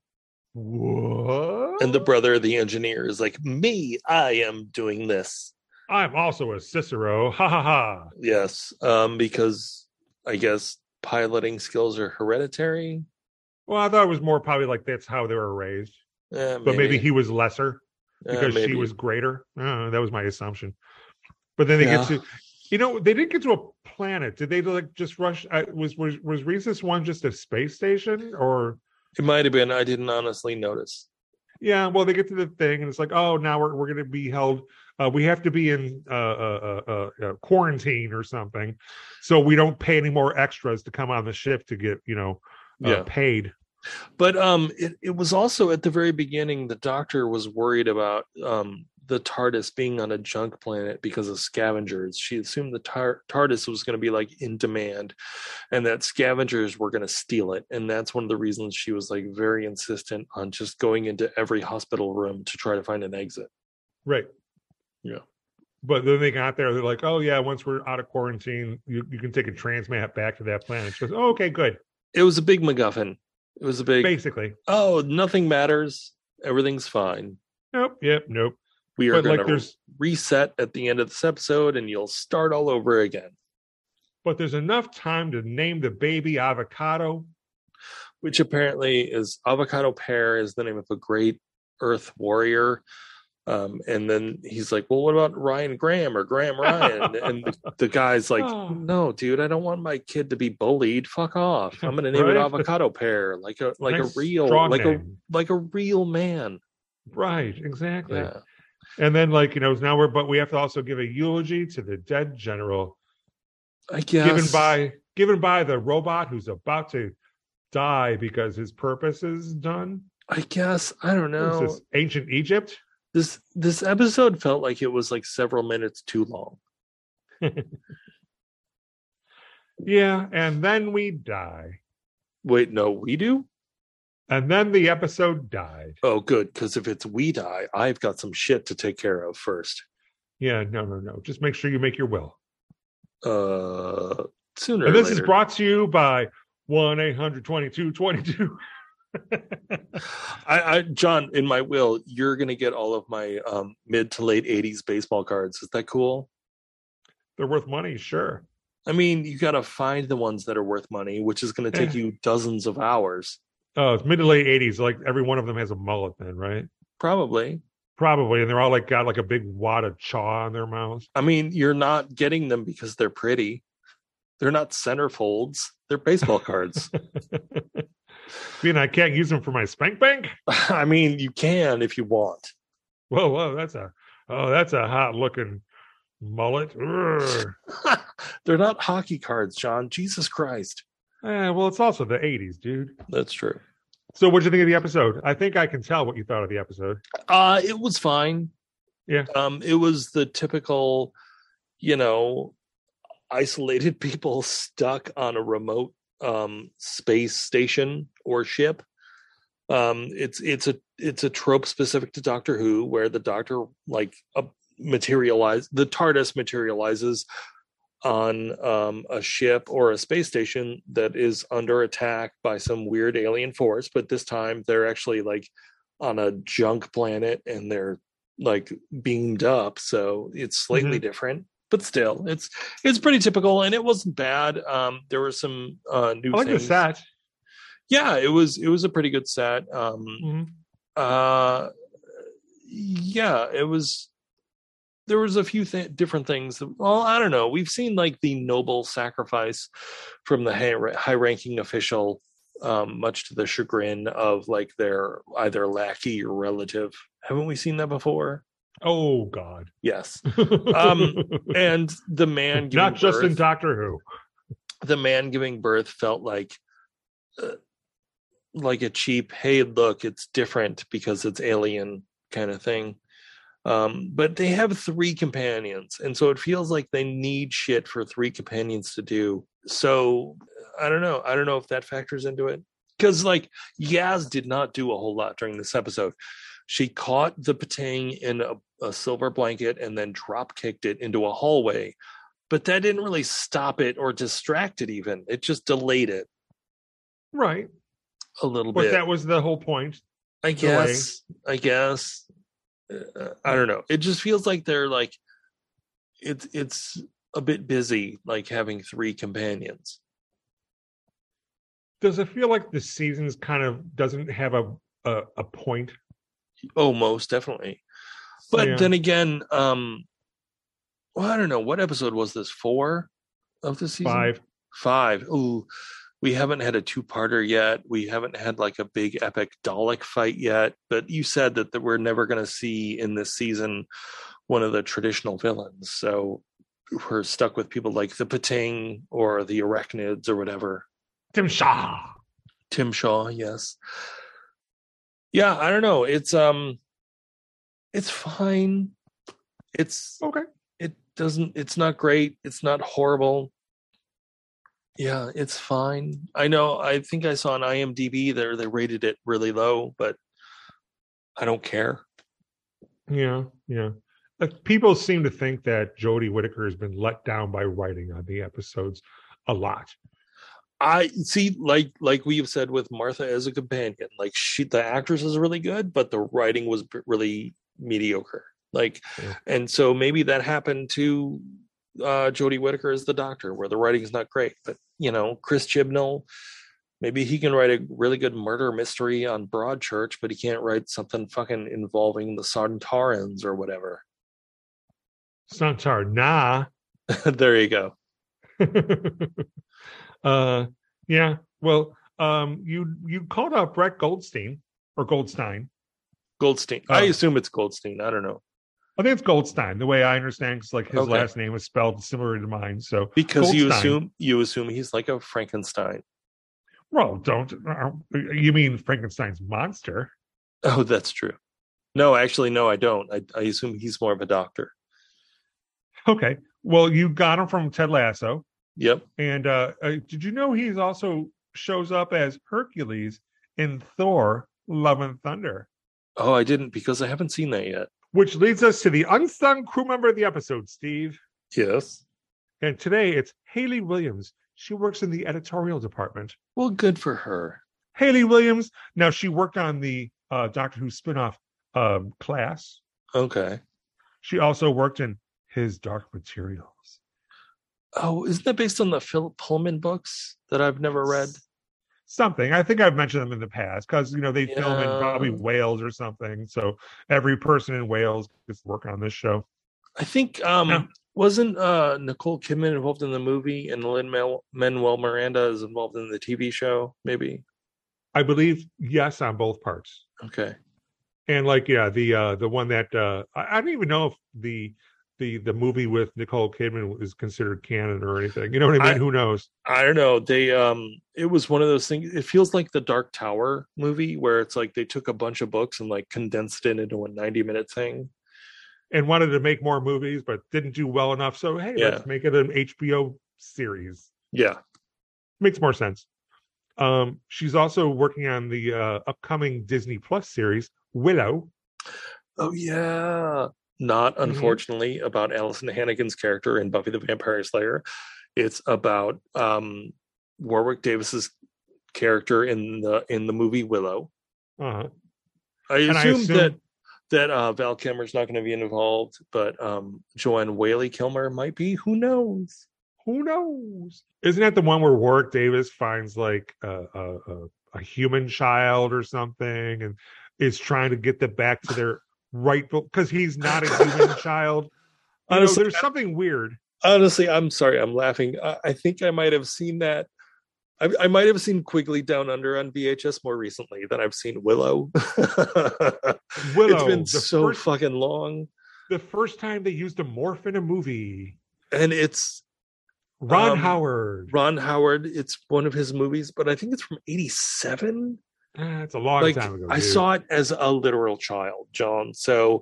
What? And the brother of the engineer is like, me, I am doing this. I'm also a Cicero. Ha ha ha. Yes, um, because I guess piloting skills are hereditary. Well, I thought it was more probably like that's how they were raised, Eh, but maybe, he was lesser eh, because she maybe. was greater. Uh, that was my assumption. But then they Yeah. get to, you know, they didn't get to a planet. Did they like just rush? I, was was was Rhesus one just a space station or? It might have been. I didn't honestly notice. Yeah, well, they get to the thing, and it's like, oh, now we're we're going to be held. Uh, we have to be in uh, uh, uh, uh, quarantine or something, so we don't pay any more extras to come on the ship to get, you know, uh, Yeah. paid. But um, it, it was also at the very beginning, the doctor was worried about um, the TARDIS being on a junk planet because of scavengers. She assumed the tar- TARDIS was going to be like in demand and that scavengers were going to steal it. And that's one of the reasons she was like very insistent on just going into every hospital room to try to find an exit. Right. Yeah. But then they got there, they're like, oh, yeah, once we're out of quarantine, you, you can take a transmat back to that planet. She goes, oh, okay, good. It was a big MacGuffin. It was a big, Basically. oh, nothing matters. Everything's fine. Nope, yep, nope. We are But going like to there's reset at the end of this episode and you'll start all over again. but there's enough time to name the baby Avocado. Which apparently is Avocado Pear is the name of a great Earth warrior. Um, and then he's like, well, what about Ryan Graham or Graham Ryan? And the, the guy's like, Oh. no, dude, I don't want my kid to be bullied. Fuck off. I'm going to name Right? it Avocado Pear, like a like Nice, a real strong like name. a like a real man. Right, exactly. Yeah. And then, like, you know, now we're, but we have to also give a eulogy to the dead general, I guess. given by given by the robot who's about to die because his purpose is done. I guess I don't What is know. this, ancient Egypt? This this episode felt like it was like several minutes too long. Yeah, and then we die. Wait, no, we do? And then the episode died. Oh, good, because if it's we die, I've got some shit to take care of first. Yeah, no, no, no. Just make sure you make your will. Uh, sooner And or this later. is brought to you by one eight hundred twenty-two twenty-two. I, I, John, in my will, you're going to get all of my um, mid to late eighties baseball cards. Is that cool? They're worth money, sure. I mean, you got to find the ones that are worth money, which is going to take Yeah. you dozens of hours. Oh, it's mid to late eighties. Like every one of them has a mullet then, right? Probably. Probably. And they're all like got like a big wad of chaw on their mouths. I mean, you're not getting them because they're pretty. They're not centerfolds. They're baseball cards. Being I can't use them for my spank bank. I mean, you can if you want. Whoa, whoa, that's a oh, that's a hot looking mullet. Urgh. They're not hockey cards, John. Jesus Christ. Eh, well, it's also the eighties, dude. That's true. So what'd you think of the episode? I think I can tell what you thought of the episode. Uh, it was fine. Yeah. Um, it was the typical, you know, isolated people stuck on a remote um space station or ship. Um, it's it's a it's a trope specific to Doctor Who where the Doctor like uh, materialize the TARDIS materializes on um, a ship or a space station that is under attack by some weird alien force, but this time they're actually like on a junk planet and they're like beamed up, so it's slightly Mhm. different, but still it's it's pretty typical and it wasn't bad. Um, there were some uh, new I like things. the set. Yeah, it was it was a pretty good set. Um, Mhm. uh, yeah, it was. There was a few th- different things. That, well, I don't know. We've seen like the noble sacrifice from the high- high-ranking official, um, much to the chagrin of like their either lackey or relative. Haven't we seen that before? Oh God. Yes. Um, and the man giving not just in birth- Doctor Who. the man giving birth felt like uh, like a cheap, hey, look, it's different because it's alien kind of thing. Um, but they have three companions, and so it feels like they need shit for three companions to do. So I don't know. I don't know if that factors into it. Because like Yaz did not do a whole lot during this episode. She caught the Patang in a, a silver blanket and then drop kicked it into a hallway. But that didn't really stop it or distract it even. It just delayed it. Right. A little but bit. But that was the whole point. I guess. Delay. I guess. Uh, I don't know. It just feels like they're like, it's it's a bit busy, like having three companions. Does it feel like the seasons kind of doesn't have a a, a point? Oh, most definitely. But yeah. Then again, um, well, I don't know. What episode was this? Four of the season? Five. Five. Ooh, we haven't had a two-parter yet. We haven't had like a big epic Dalek fight yet. But you said that, that we're never going to see in this season one of the traditional villains. So we're stuck with people like the Patang or the Arachnids or whatever. Tim Shaw. Tim Shaw, yes. Yeah, I don't know. It's um it's fine. It's okay. It doesn't it's not great. It's not horrible. Yeah, it's fine. I know I think I saw on IMDb there they rated it really low, but I don't care. Yeah, yeah. People seem to think that Jodie Whittaker has been let down by writing on the episodes a lot. I see, like like we've said with Martha as a companion, like she, the actress is really good, but the writing was really mediocre. Like, yeah. And so maybe that happened to uh, Jodie Whittaker as the Doctor, where the writing is not great. But you know, Chris Chibnall, maybe he can write a really good murder mystery on Broadchurch, but he can't write something fucking involving the Sontarans or whatever. Sontar, nah. There you go. Uh, yeah. Well, um, you you called out Brett Goldstein or Goldstein. Goldstein. Uh, I assume it's Goldstein. I don't know. I think it's Goldstein. The way I understand, because like his okay. last name is spelled similar to mine. So because Goldstein. you assume you assume he's like a Frankenstein. Well, don't uh, you mean Frankenstein's monster? Oh, that's true. No, actually, no, I don't. I, I assume he's more of a doctor. Okay. Well, you got him from Ted Lasso. Yep. And uh, uh, did you know he's also shows up as Hercules in Thor: Love and Thunder? Oh, I didn't because I haven't seen that yet. Which leads us to the unsung crew member of the episode, Steve. Yes. And today it's Hayley Williams. She works in the editorial department. Well, good for her. Hayley Williams. Now she worked on the uh, Doctor Who spinoff um, Class. Okay. She also worked in His Dark Materials. Oh, isn't that based on the Philip Pullman books that I've never read? Something. I think I've mentioned them in the past because, you know, they yeah. film in probably Wales or something. So every person in Wales gets to work on this show. I think, um, yeah. wasn't uh, Nicole Kidman involved in the movie and Lin-Manuel Miranda is involved in the T V show, maybe? I believe, yes, on both parts. Okay. And like, yeah, the uh, the one that, uh, I, I don't even know if the The, the movie with Nicole Kidman is considered canon or anything. You know what I mean? I, Who knows? I don't know. They um it was one of those things. It feels like the Dark Tower movie where it's like they took a bunch of books and like condensed it into a ninety minute thing. And wanted to make more movies, but didn't do well enough. So hey, yeah. let's make it an H B O series. Yeah. Makes more sense. Um, she's also working on the uh, upcoming Disney Plus series, Willow. Oh yeah. Not, unfortunately, mm-hmm. about Allison Hannigan's character in Buffy the Vampire Slayer. It's about um, Warwick Davis's character in the in the movie Willow. Uh-huh. I assume, I assume that that uh, Val Kilmer's not going to be involved, but um, Joanne Whaley Kilmer might be. Who knows? Who knows? Isn't that the one where Warwick Davis finds like a, a, a, a human child or something and is trying to get them back to their rightful, because he's not a human child. You honestly, know, there's something weird. Honestly, I'm sorry, I'm laughing. I, I think I might have seen that. I, I might have seen Quigley Down Under on V H S more recently than I've seen Willow. Willow. It's been so first, fucking long. The first time they used a morph in a movie, and it's Ron um, Howard. Ron Howard. It's one of his movies, but I think it's from eighty-seven. That's a long like, time ago. Dude. I saw it as a literal child, John. So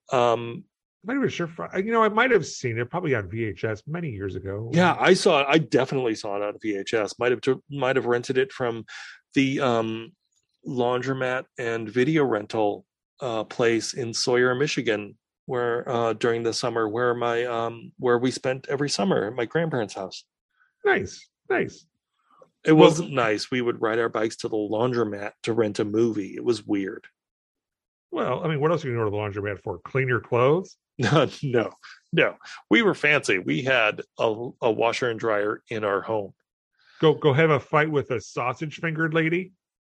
Um, I'm not even sure. If, I- you know, I might have seen it probably on V H S many years ago. yeah, I saw it. I definitely saw it on V H S. Might have might have rented it from the um, laundromat and video rental uh, place in Sawyer, Michigan, where uh, during the summer, where my um, where we spent every summer at my grandparents' house. Nice, nice. It Well- wasn't nice. We would ride our bikes to the laundromat to rent a movie. It was weird. Well, I mean, what else are you going to go to the laundromat for? Clean your clothes? No, no, no. We were fancy. We had a, a washer and dryer in our home. Go, go have a fight with a sausage fingered lady?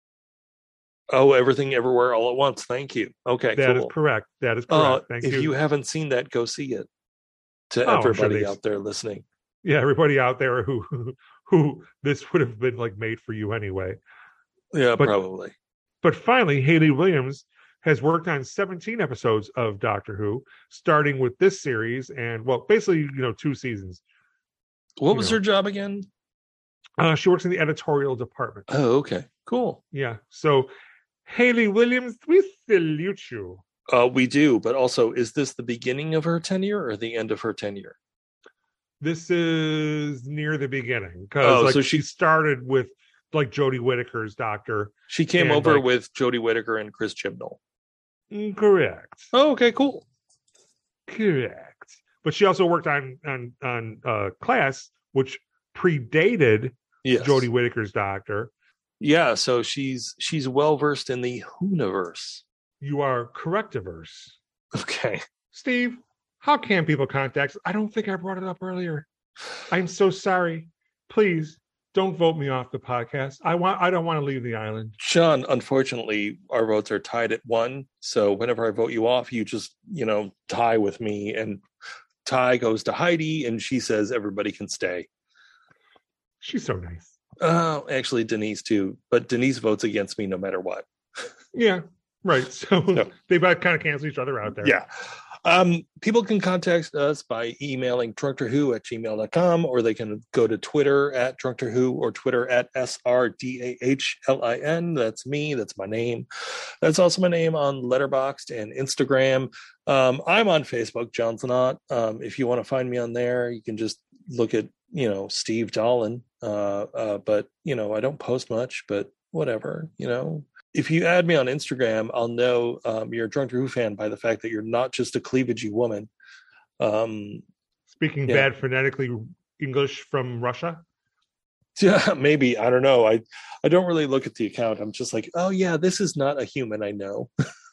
Oh, everything, everywhere, all at once. Thank you. Okay, That is cool. correct. That is Uh, correct. Thank if you. you haven't seen that, go see it. To Oh, I'm sure everybody they- out there listening. Yeah, everybody out there who, who, who this would have been like made for you anyway. Yeah, But- probably. But finally, Haley Williams has worked on seventeen episodes of Doctor Who, starting with this series and, well, basically, you know, two seasons. What you was know. her job again? Uh, she works in the editorial department. Oh, okay. Cool. Yeah. So, Haley Williams, we salute you. Uh, we do, but also, is this the beginning of her tenure or the end of her tenure? This is near the beginning because Oh, like so she she- started with like Jodie Whittaker's Doctor. She came And, over like- with Jodie Whittaker and Chris Chibnall. Mm, Correct. Oh, okay, cool. Correct. But she also worked on on on uh, Class, which predated Yes. Jodie Whittaker's Doctor. Yeah, so she's she's well versed in the Whoniverse. You are correctiverse. Okay. Steve, how can people contact us? I don't think I brought it up earlier. I'm so sorry. Please don't vote me off the podcast. I want I don't want to leave the island. Sean, unfortunately, our votes are tied at one. So whenever I vote you off, you just, you know, tie with me, and tie goes to Heidi, and she says everybody can stay. She's so nice. Uh, actually, Denise too, but Denise votes against me no matter what. Yeah, right. So No. they both kind of cancel each other out there. Yeah. Um, people can contact us by emailing drunkterwho at gmail dot com, or they can go to Twitter at drunkterwho or Twitter at S R D A H L I N. That's me. That's my name. That's also my name on Letterboxd and Instagram. Um, I'm on Facebook, John Zanot. Um, if you want to find me on there, you can just look at, you know, Steve Dolan. Uh, uh, but, you know, I don't post much, but whatever, you know. If you add me on Instagram, I'll know um, you're a Drunk Who fan by the fact that you're not just a cleavagey woman. Um, Speaking Yeah. bad phonetically English from Russia. yeah, maybe, I don't know. I I don't really look at the account. I'm just like, oh yeah, this is not a human I know.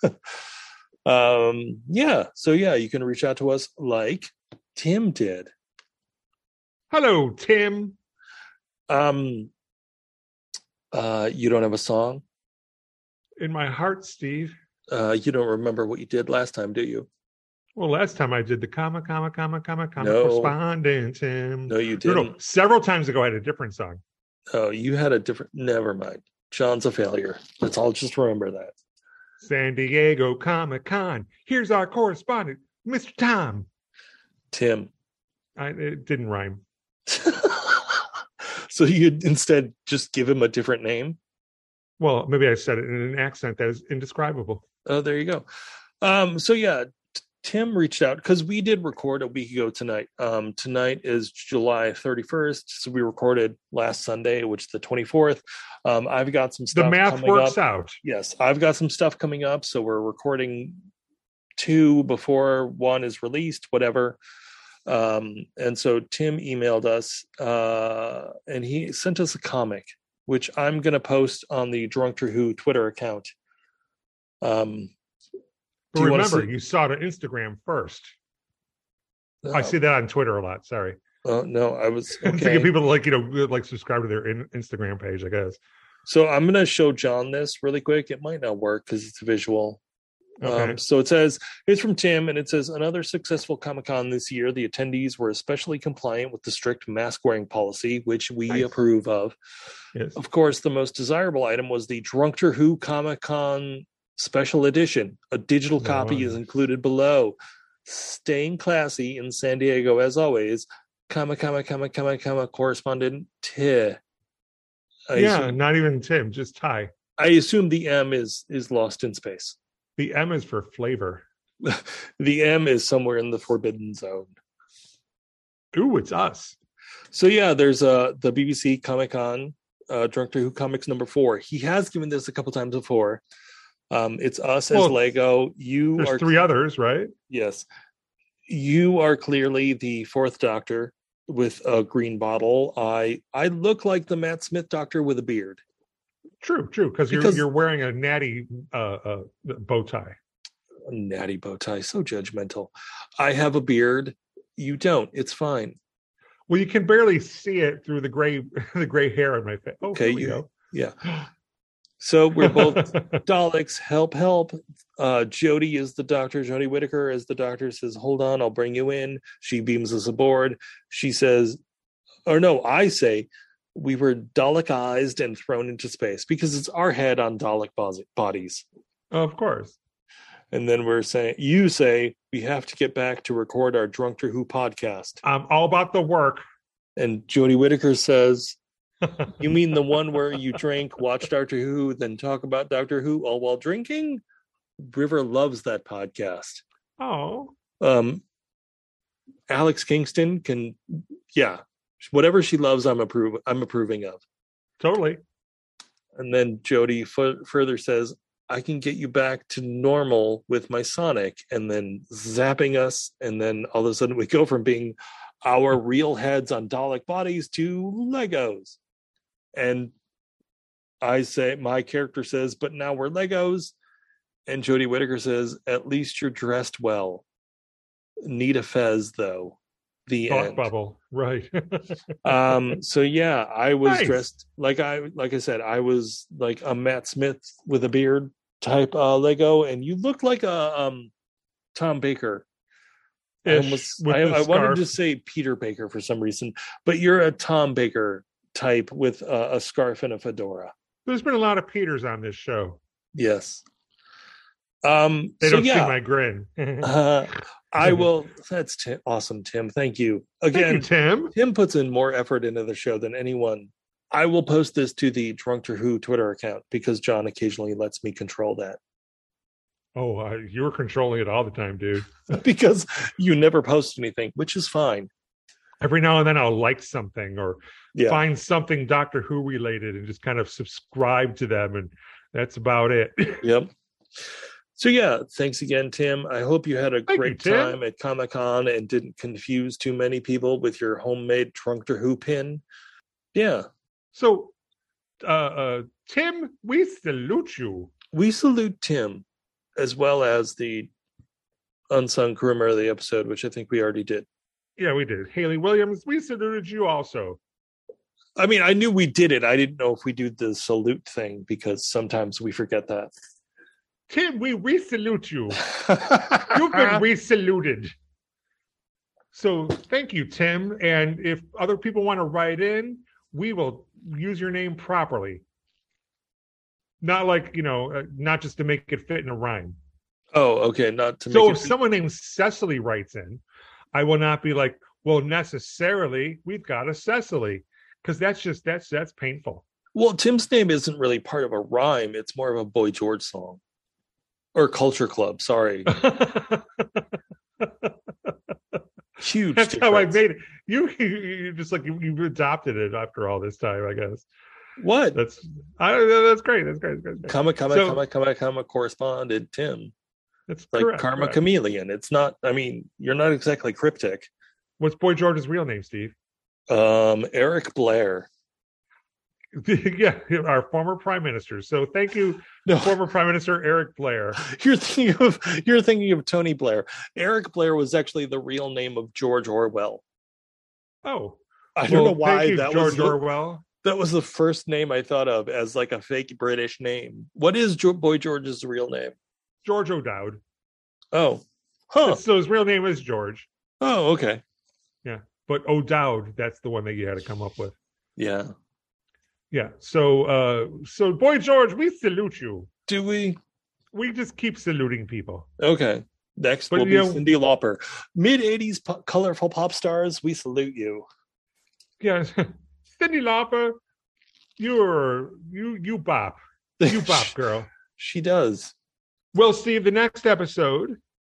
um, yeah, so yeah, you can reach out to us like Tim did. Hello, Tim. Um, uh, you don't have a song? In my heart, Steve. Uh, you don't remember what you did last time, do you? Well, last time I did the comma, comma, comma, comma, comma No. correspondent, Tim. No, you No, didn't. no. Several times ago, I had a different song. Oh, you had a different. Never mind. John's a failure. Let's all just remember that. San Diego Comic Con. Here's our correspondent, Mister Tom. Tim. I, it didn't rhyme. So you'd instead just give him a different name? Well, maybe I said it in an accent that is indescribable. Oh, there you go. Um, so yeah, t- Tim reached out because we did record a week ago tonight. Um, tonight is July thirty-first. So we recorded last Sunday, which is the twenty-fourth. Um, I've got some The stuff math coming works up. out. Yes, I've got some stuff coming up. So we're recording two before one is released, whatever. Um, and so Tim emailed us uh, and he sent us a comic, which I'm going to post on the Drunk Who Twitter account. Um, But Do you wanna remember, see- you saw it on Instagram first. oh, I see that on Twitter a lot. Sorry. oh, no, I was I'm thinking okay. people like, you know, like subscribe to their in- Instagram page, I guess. So I'm going to show John this really quick. It might not work because it's visual. Okay. Um, so it says, it's from Tim, and it says, another successful Comic-Con this year. The attendees were especially compliant with the strict mask-wearing policy, which we Nice. approve of. Yes. Of course, the most desirable item was the Drunk Who Comic-Con Special Edition. A digital copy is Nice. included below. Staying classy in San Diego, as always. Comma, comma, comma, comma, comma, correspondent T. I yeah, assume, not even Tim, just Ty. I assume the M is is lost in space. The M is for flavor. The M is somewhere in the forbidden zone. Ooh, it's us. So yeah, there's uh the B B C Comic Con, uh, Doctor Who Comics number four. He has given this a couple times before. Um, it's us as Well, Lego. You There's are three others, right? yes, you are clearly the fourth Doctor with a green bottle. I I look like the Matt Smith Doctor with a beard. True, true. Because you're Because- you're wearing a natty uh, uh, bow tie. A natty bow tie, so judgmental. I have a beard. You don't. It's fine. Well, you can barely see it through the gray the gray hair on my face. Oh, Okay, here we you- go. Yeah. So we're both Daleks. Help, help. Uh, Jodie is the doctor. Jodie Whittaker is the doctor. Says, hold on, I'll bring you in. She beams us aboard. She says, or no, I say, we were Dalekized and thrown into space because it's our head on Dalek bos- bodies. Of course. And then we're saying, you say, we have to get back to record our Drunkter Who podcast. I'm all about the work. And Jodie Whittaker says, you mean the one where you drink, watch Doctor Who, then talk about Doctor Who all while drinking? River loves that podcast. Oh, Um, Alex Kingston can, yeah, whatever she loves, I'm approve, I'm approving of. totally. And then Jodie f- further says, I can get you back to normal with my Sonic, and then zapping us, and then all of a sudden we go from being our real heads on Dalek bodies to Legos. And I say, my character says, but now we're Legos. And Jodie Whittaker says, at least you're dressed well. Need a fez, though. The Thought end. bubble. Right. Um, so yeah, I was Nice. dressed like I like I said, I was like a Matt Smith with a beard type uh Lego, and you look like a um Tom Baker. I, Ish, almost, with I, the I wanted scarf. to say Peter Baker for some reason, but you're a Tom Baker type with a, a scarf and a fedora. There's been a lot of Peters on this show. Yes. Um They so don't see yeah, my grin. Thank uh, I will that's t- awesome, Tim. Thank you. Again, you, Tim. Tim puts in more effort into the show than anyone. I will post this to the Drunkter Who Twitter account because John occasionally lets me control that. Oh, uh, you were controlling it all the time, dude. Because you never post anything, which is fine. Every now and then I'll like something or Yeah. find something Doctor Who related and just kind of subscribe to them, and that's about it. Yep. So yeah, thanks again, Tim. I hope you had a Thank great you, Tim. time at Comic Con and didn't confuse too many people with your homemade Drunkter Who pin. Yeah. So, uh, uh, Tim, we salute you. We salute Tim, as well as the unsung crew member of the episode, which I think we already did. Yeah, we did. Haley Williams, we saluted you also. I mean, I knew we did it. I didn't know if we do the salute thing because sometimes we forget that. Tim, we re-salute you. You've been re-saluted. So thank you, Tim. And if other people want to write in, we will use your name properly. Not like, you know, uh, not just to make it fit in a rhyme. Oh, okay. Not to make So it if someone named Cecily writes in, I will not be like, well, necessarily, we've got a Cecily. Because that's just, that's, that's painful. well, Tim's name isn't really part of a rhyme. It's more of a Boy George song. Or Culture Club, sorry. Huge. That's how I difference. made it. You, you, you just like you, you adopted it after all this time, I guess. What? That's I don't know. That's great. That's great. That's great. Comma, comma, So- comma, comma, comma, corresponded Tim. That's Like correct. Karma correct. Chameleon. It's not, I mean, you're not exactly cryptic. What's Boy George's real name, Steve? Um, Eric Blair. Yeah, our former prime minister. So thank you, No, former Prime Minister Eric Blair. you're thinking of you're thinking of Tony Blair. Eric Blair was actually the real name of George Orwell. Oh, I don't well, know why thank you, that George was the, Orwell. that was the first name I thought of as like a fake British name. What is jo- Boy George's real name? George O'Dowd. Oh, huh. So his real name is George, Oh, okay. but O'Dowd, that's the one that you had to come up with. Yeah. Yeah. So, uh, so Boy George, we salute you. Do we? We just keep saluting people. Okay. Next But, will be you know- Cyndi Lauper. Mid eighties po- colorful pop stars, we salute you. Yeah, Cyndi Lauper, you're you you bop, you bop, girl. She does. Well, Steve, the next episode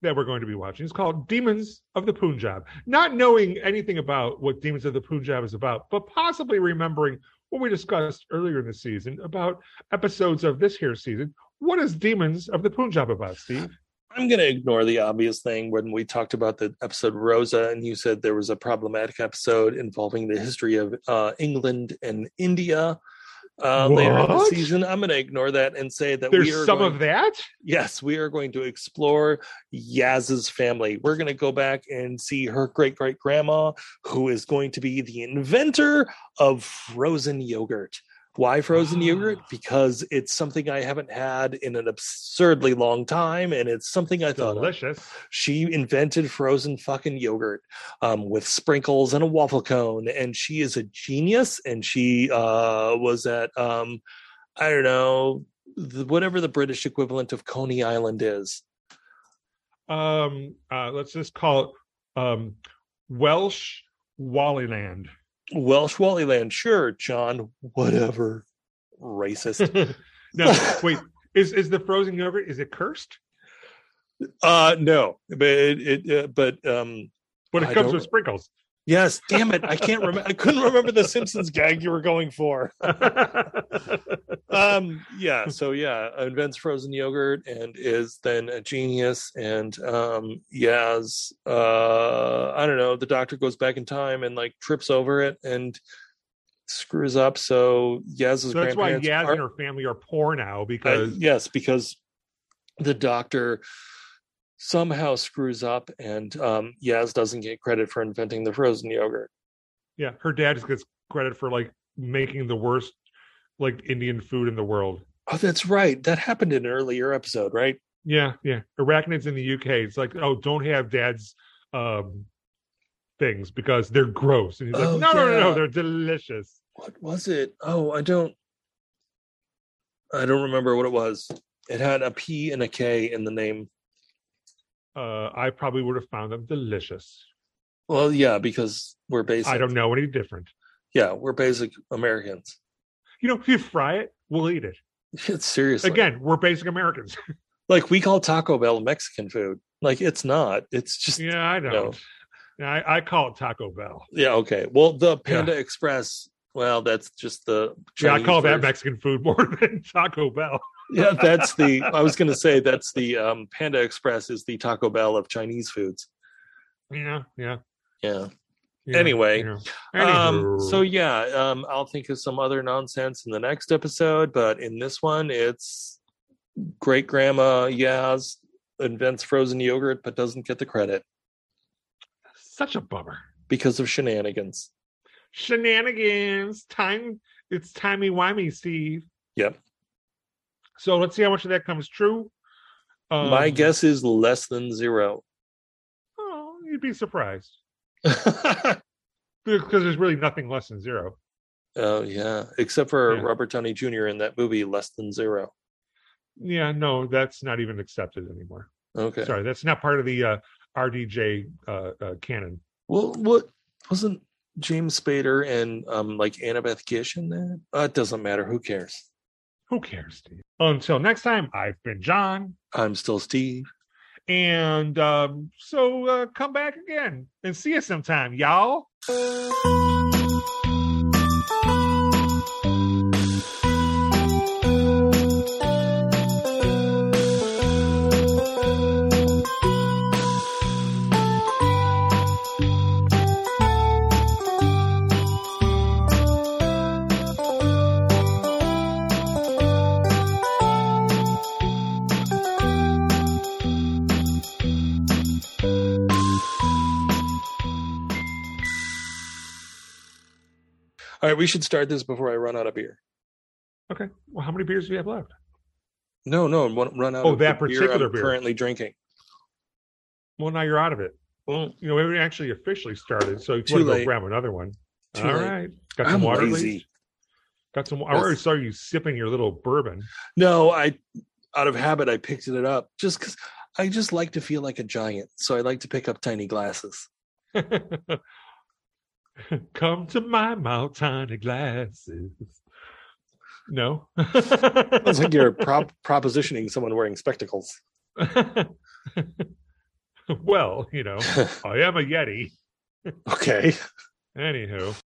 that we're going to be watching is called Demons of the Punjab. Not knowing anything about what Demons of the Punjab is about, but possibly remembering what we discussed earlier in the season about episodes of this here season. What is Demons of the Punjab about, Steve? I'm going to ignore the obvious thing when we talked about the episode Rosa, and you said there was a problematic episode involving the history of uh, England and India uh, later in the season. I'm going to ignore that and say that there's we are some going, of that. Yes, we are going to explore Yaz's family. We're going to go back and see her great great grandma, who is going to be the inventor of frozen yogurt. Why frozen oh. yogurt? Because it's something I haven't had in an absurdly long time, and it's something I thought delicious. Of. She invented frozen fucking yogurt um, with sprinkles and a waffle cone, and she is a genius. And she uh, was at um, I don't know the, whatever the British equivalent of Coney Island is. Um, uh, let's just call it um, Welsh Wallyland. Welsh Wallyland, sure, John, whatever. Racist. No, wait, is is the frozen yogurt, is it cursed? Uh no, but it, it uh, but um but it I comes don't... with sprinkles. Yes, damn it. I can't remember. I couldn't remember the Simpsons gag you were going for. um, yeah. So yeah, invents frozen yogurt and is then a genius. And um, Yaz, uh, I don't know. The doctor goes back in time and like trips over it and screws up. So Yaz's so that's why Yaz are, and her family are poor now because uh, yes, because the doctor somehow screws up, and um, Yaz doesn't get credit for inventing the frozen yogurt. Yeah, her dad just gets credit for like making the worst like Indian food in the world. Oh, that's right. That happened in an earlier episode, right? Yeah, yeah. Arachnids in the U K. It's like, oh, don't have dad's um, things because they're gross. And he's like, oh, no, yeah. no, no, no, they're delicious. What was it? Oh, I don't. I don't remember what it was. It had a P and a K in the name. Uh, I probably would have found them delicious. Well, yeah, because we're basic. I don't know any different. Yeah, we're basic Americans. You know, if you fry it, we'll eat it. It's seriously. Again, we're basic Americans. Like, we call Taco Bell Mexican food. Like, it's not. It's just... Yeah, I don't. You know. I, I call it Taco Bell. Yeah, okay. Well, the Panda yeah. Express, well, that's just the Chinese Yeah, I call version. that Mexican food more than Taco Bell. Yeah, that's the, I was going to say, that's the um, Panda Express is the Taco Bell of Chinese foods. Yeah, yeah. Yeah. yeah anyway, yeah. um, so yeah, um, I'll think of some other nonsense in the next episode, but in this one, it's great grandma Yaz invents frozen yogurt, but doesn't get the credit. Such a bummer. Because of shenanigans. Shenanigans. Time. It's timey-wimey, Steve. Yep. So let's see how much of that comes true. Um, My guess is less than zero. Oh, you'd be surprised. Because there's really nothing less than zero. Oh, yeah. Except for yeah. Robert Downey Junior in that movie, Less Than Zero. Yeah, no, that's not even accepted anymore. Okay. Sorry, that's not part of the uh, R D J uh, uh, canon. Well, what wasn't James Spader and um, like Annabeth Gish in that? Uh, it doesn't matter. Who cares? Who cares, Steve? Until next time, I've been John. I'm still Steve. And um, so uh, come back again and see us sometime, y'all. All right, we should start this before I run out of beer. Okay. Well, how many beers do we have left? No, no, run out oh, of that the particular beer I'm beer. currently drinking. Well, now you're out of it. Well, you know, we haven't actually officially started, so you Too want to late. go grab another one. Too All late. right. Got some I'm water, lazy. please? Got some. I already saw you sipping your little bourbon. No, I, out of habit, I picked it up just because I just like to feel like a giant. So I like to pick up tiny glasses. Come to my mouth, tiny glasses. No. Sounds like you're prop- propositioning someone wearing spectacles. Well, you know, I am a Yeti. Okay. Anywho.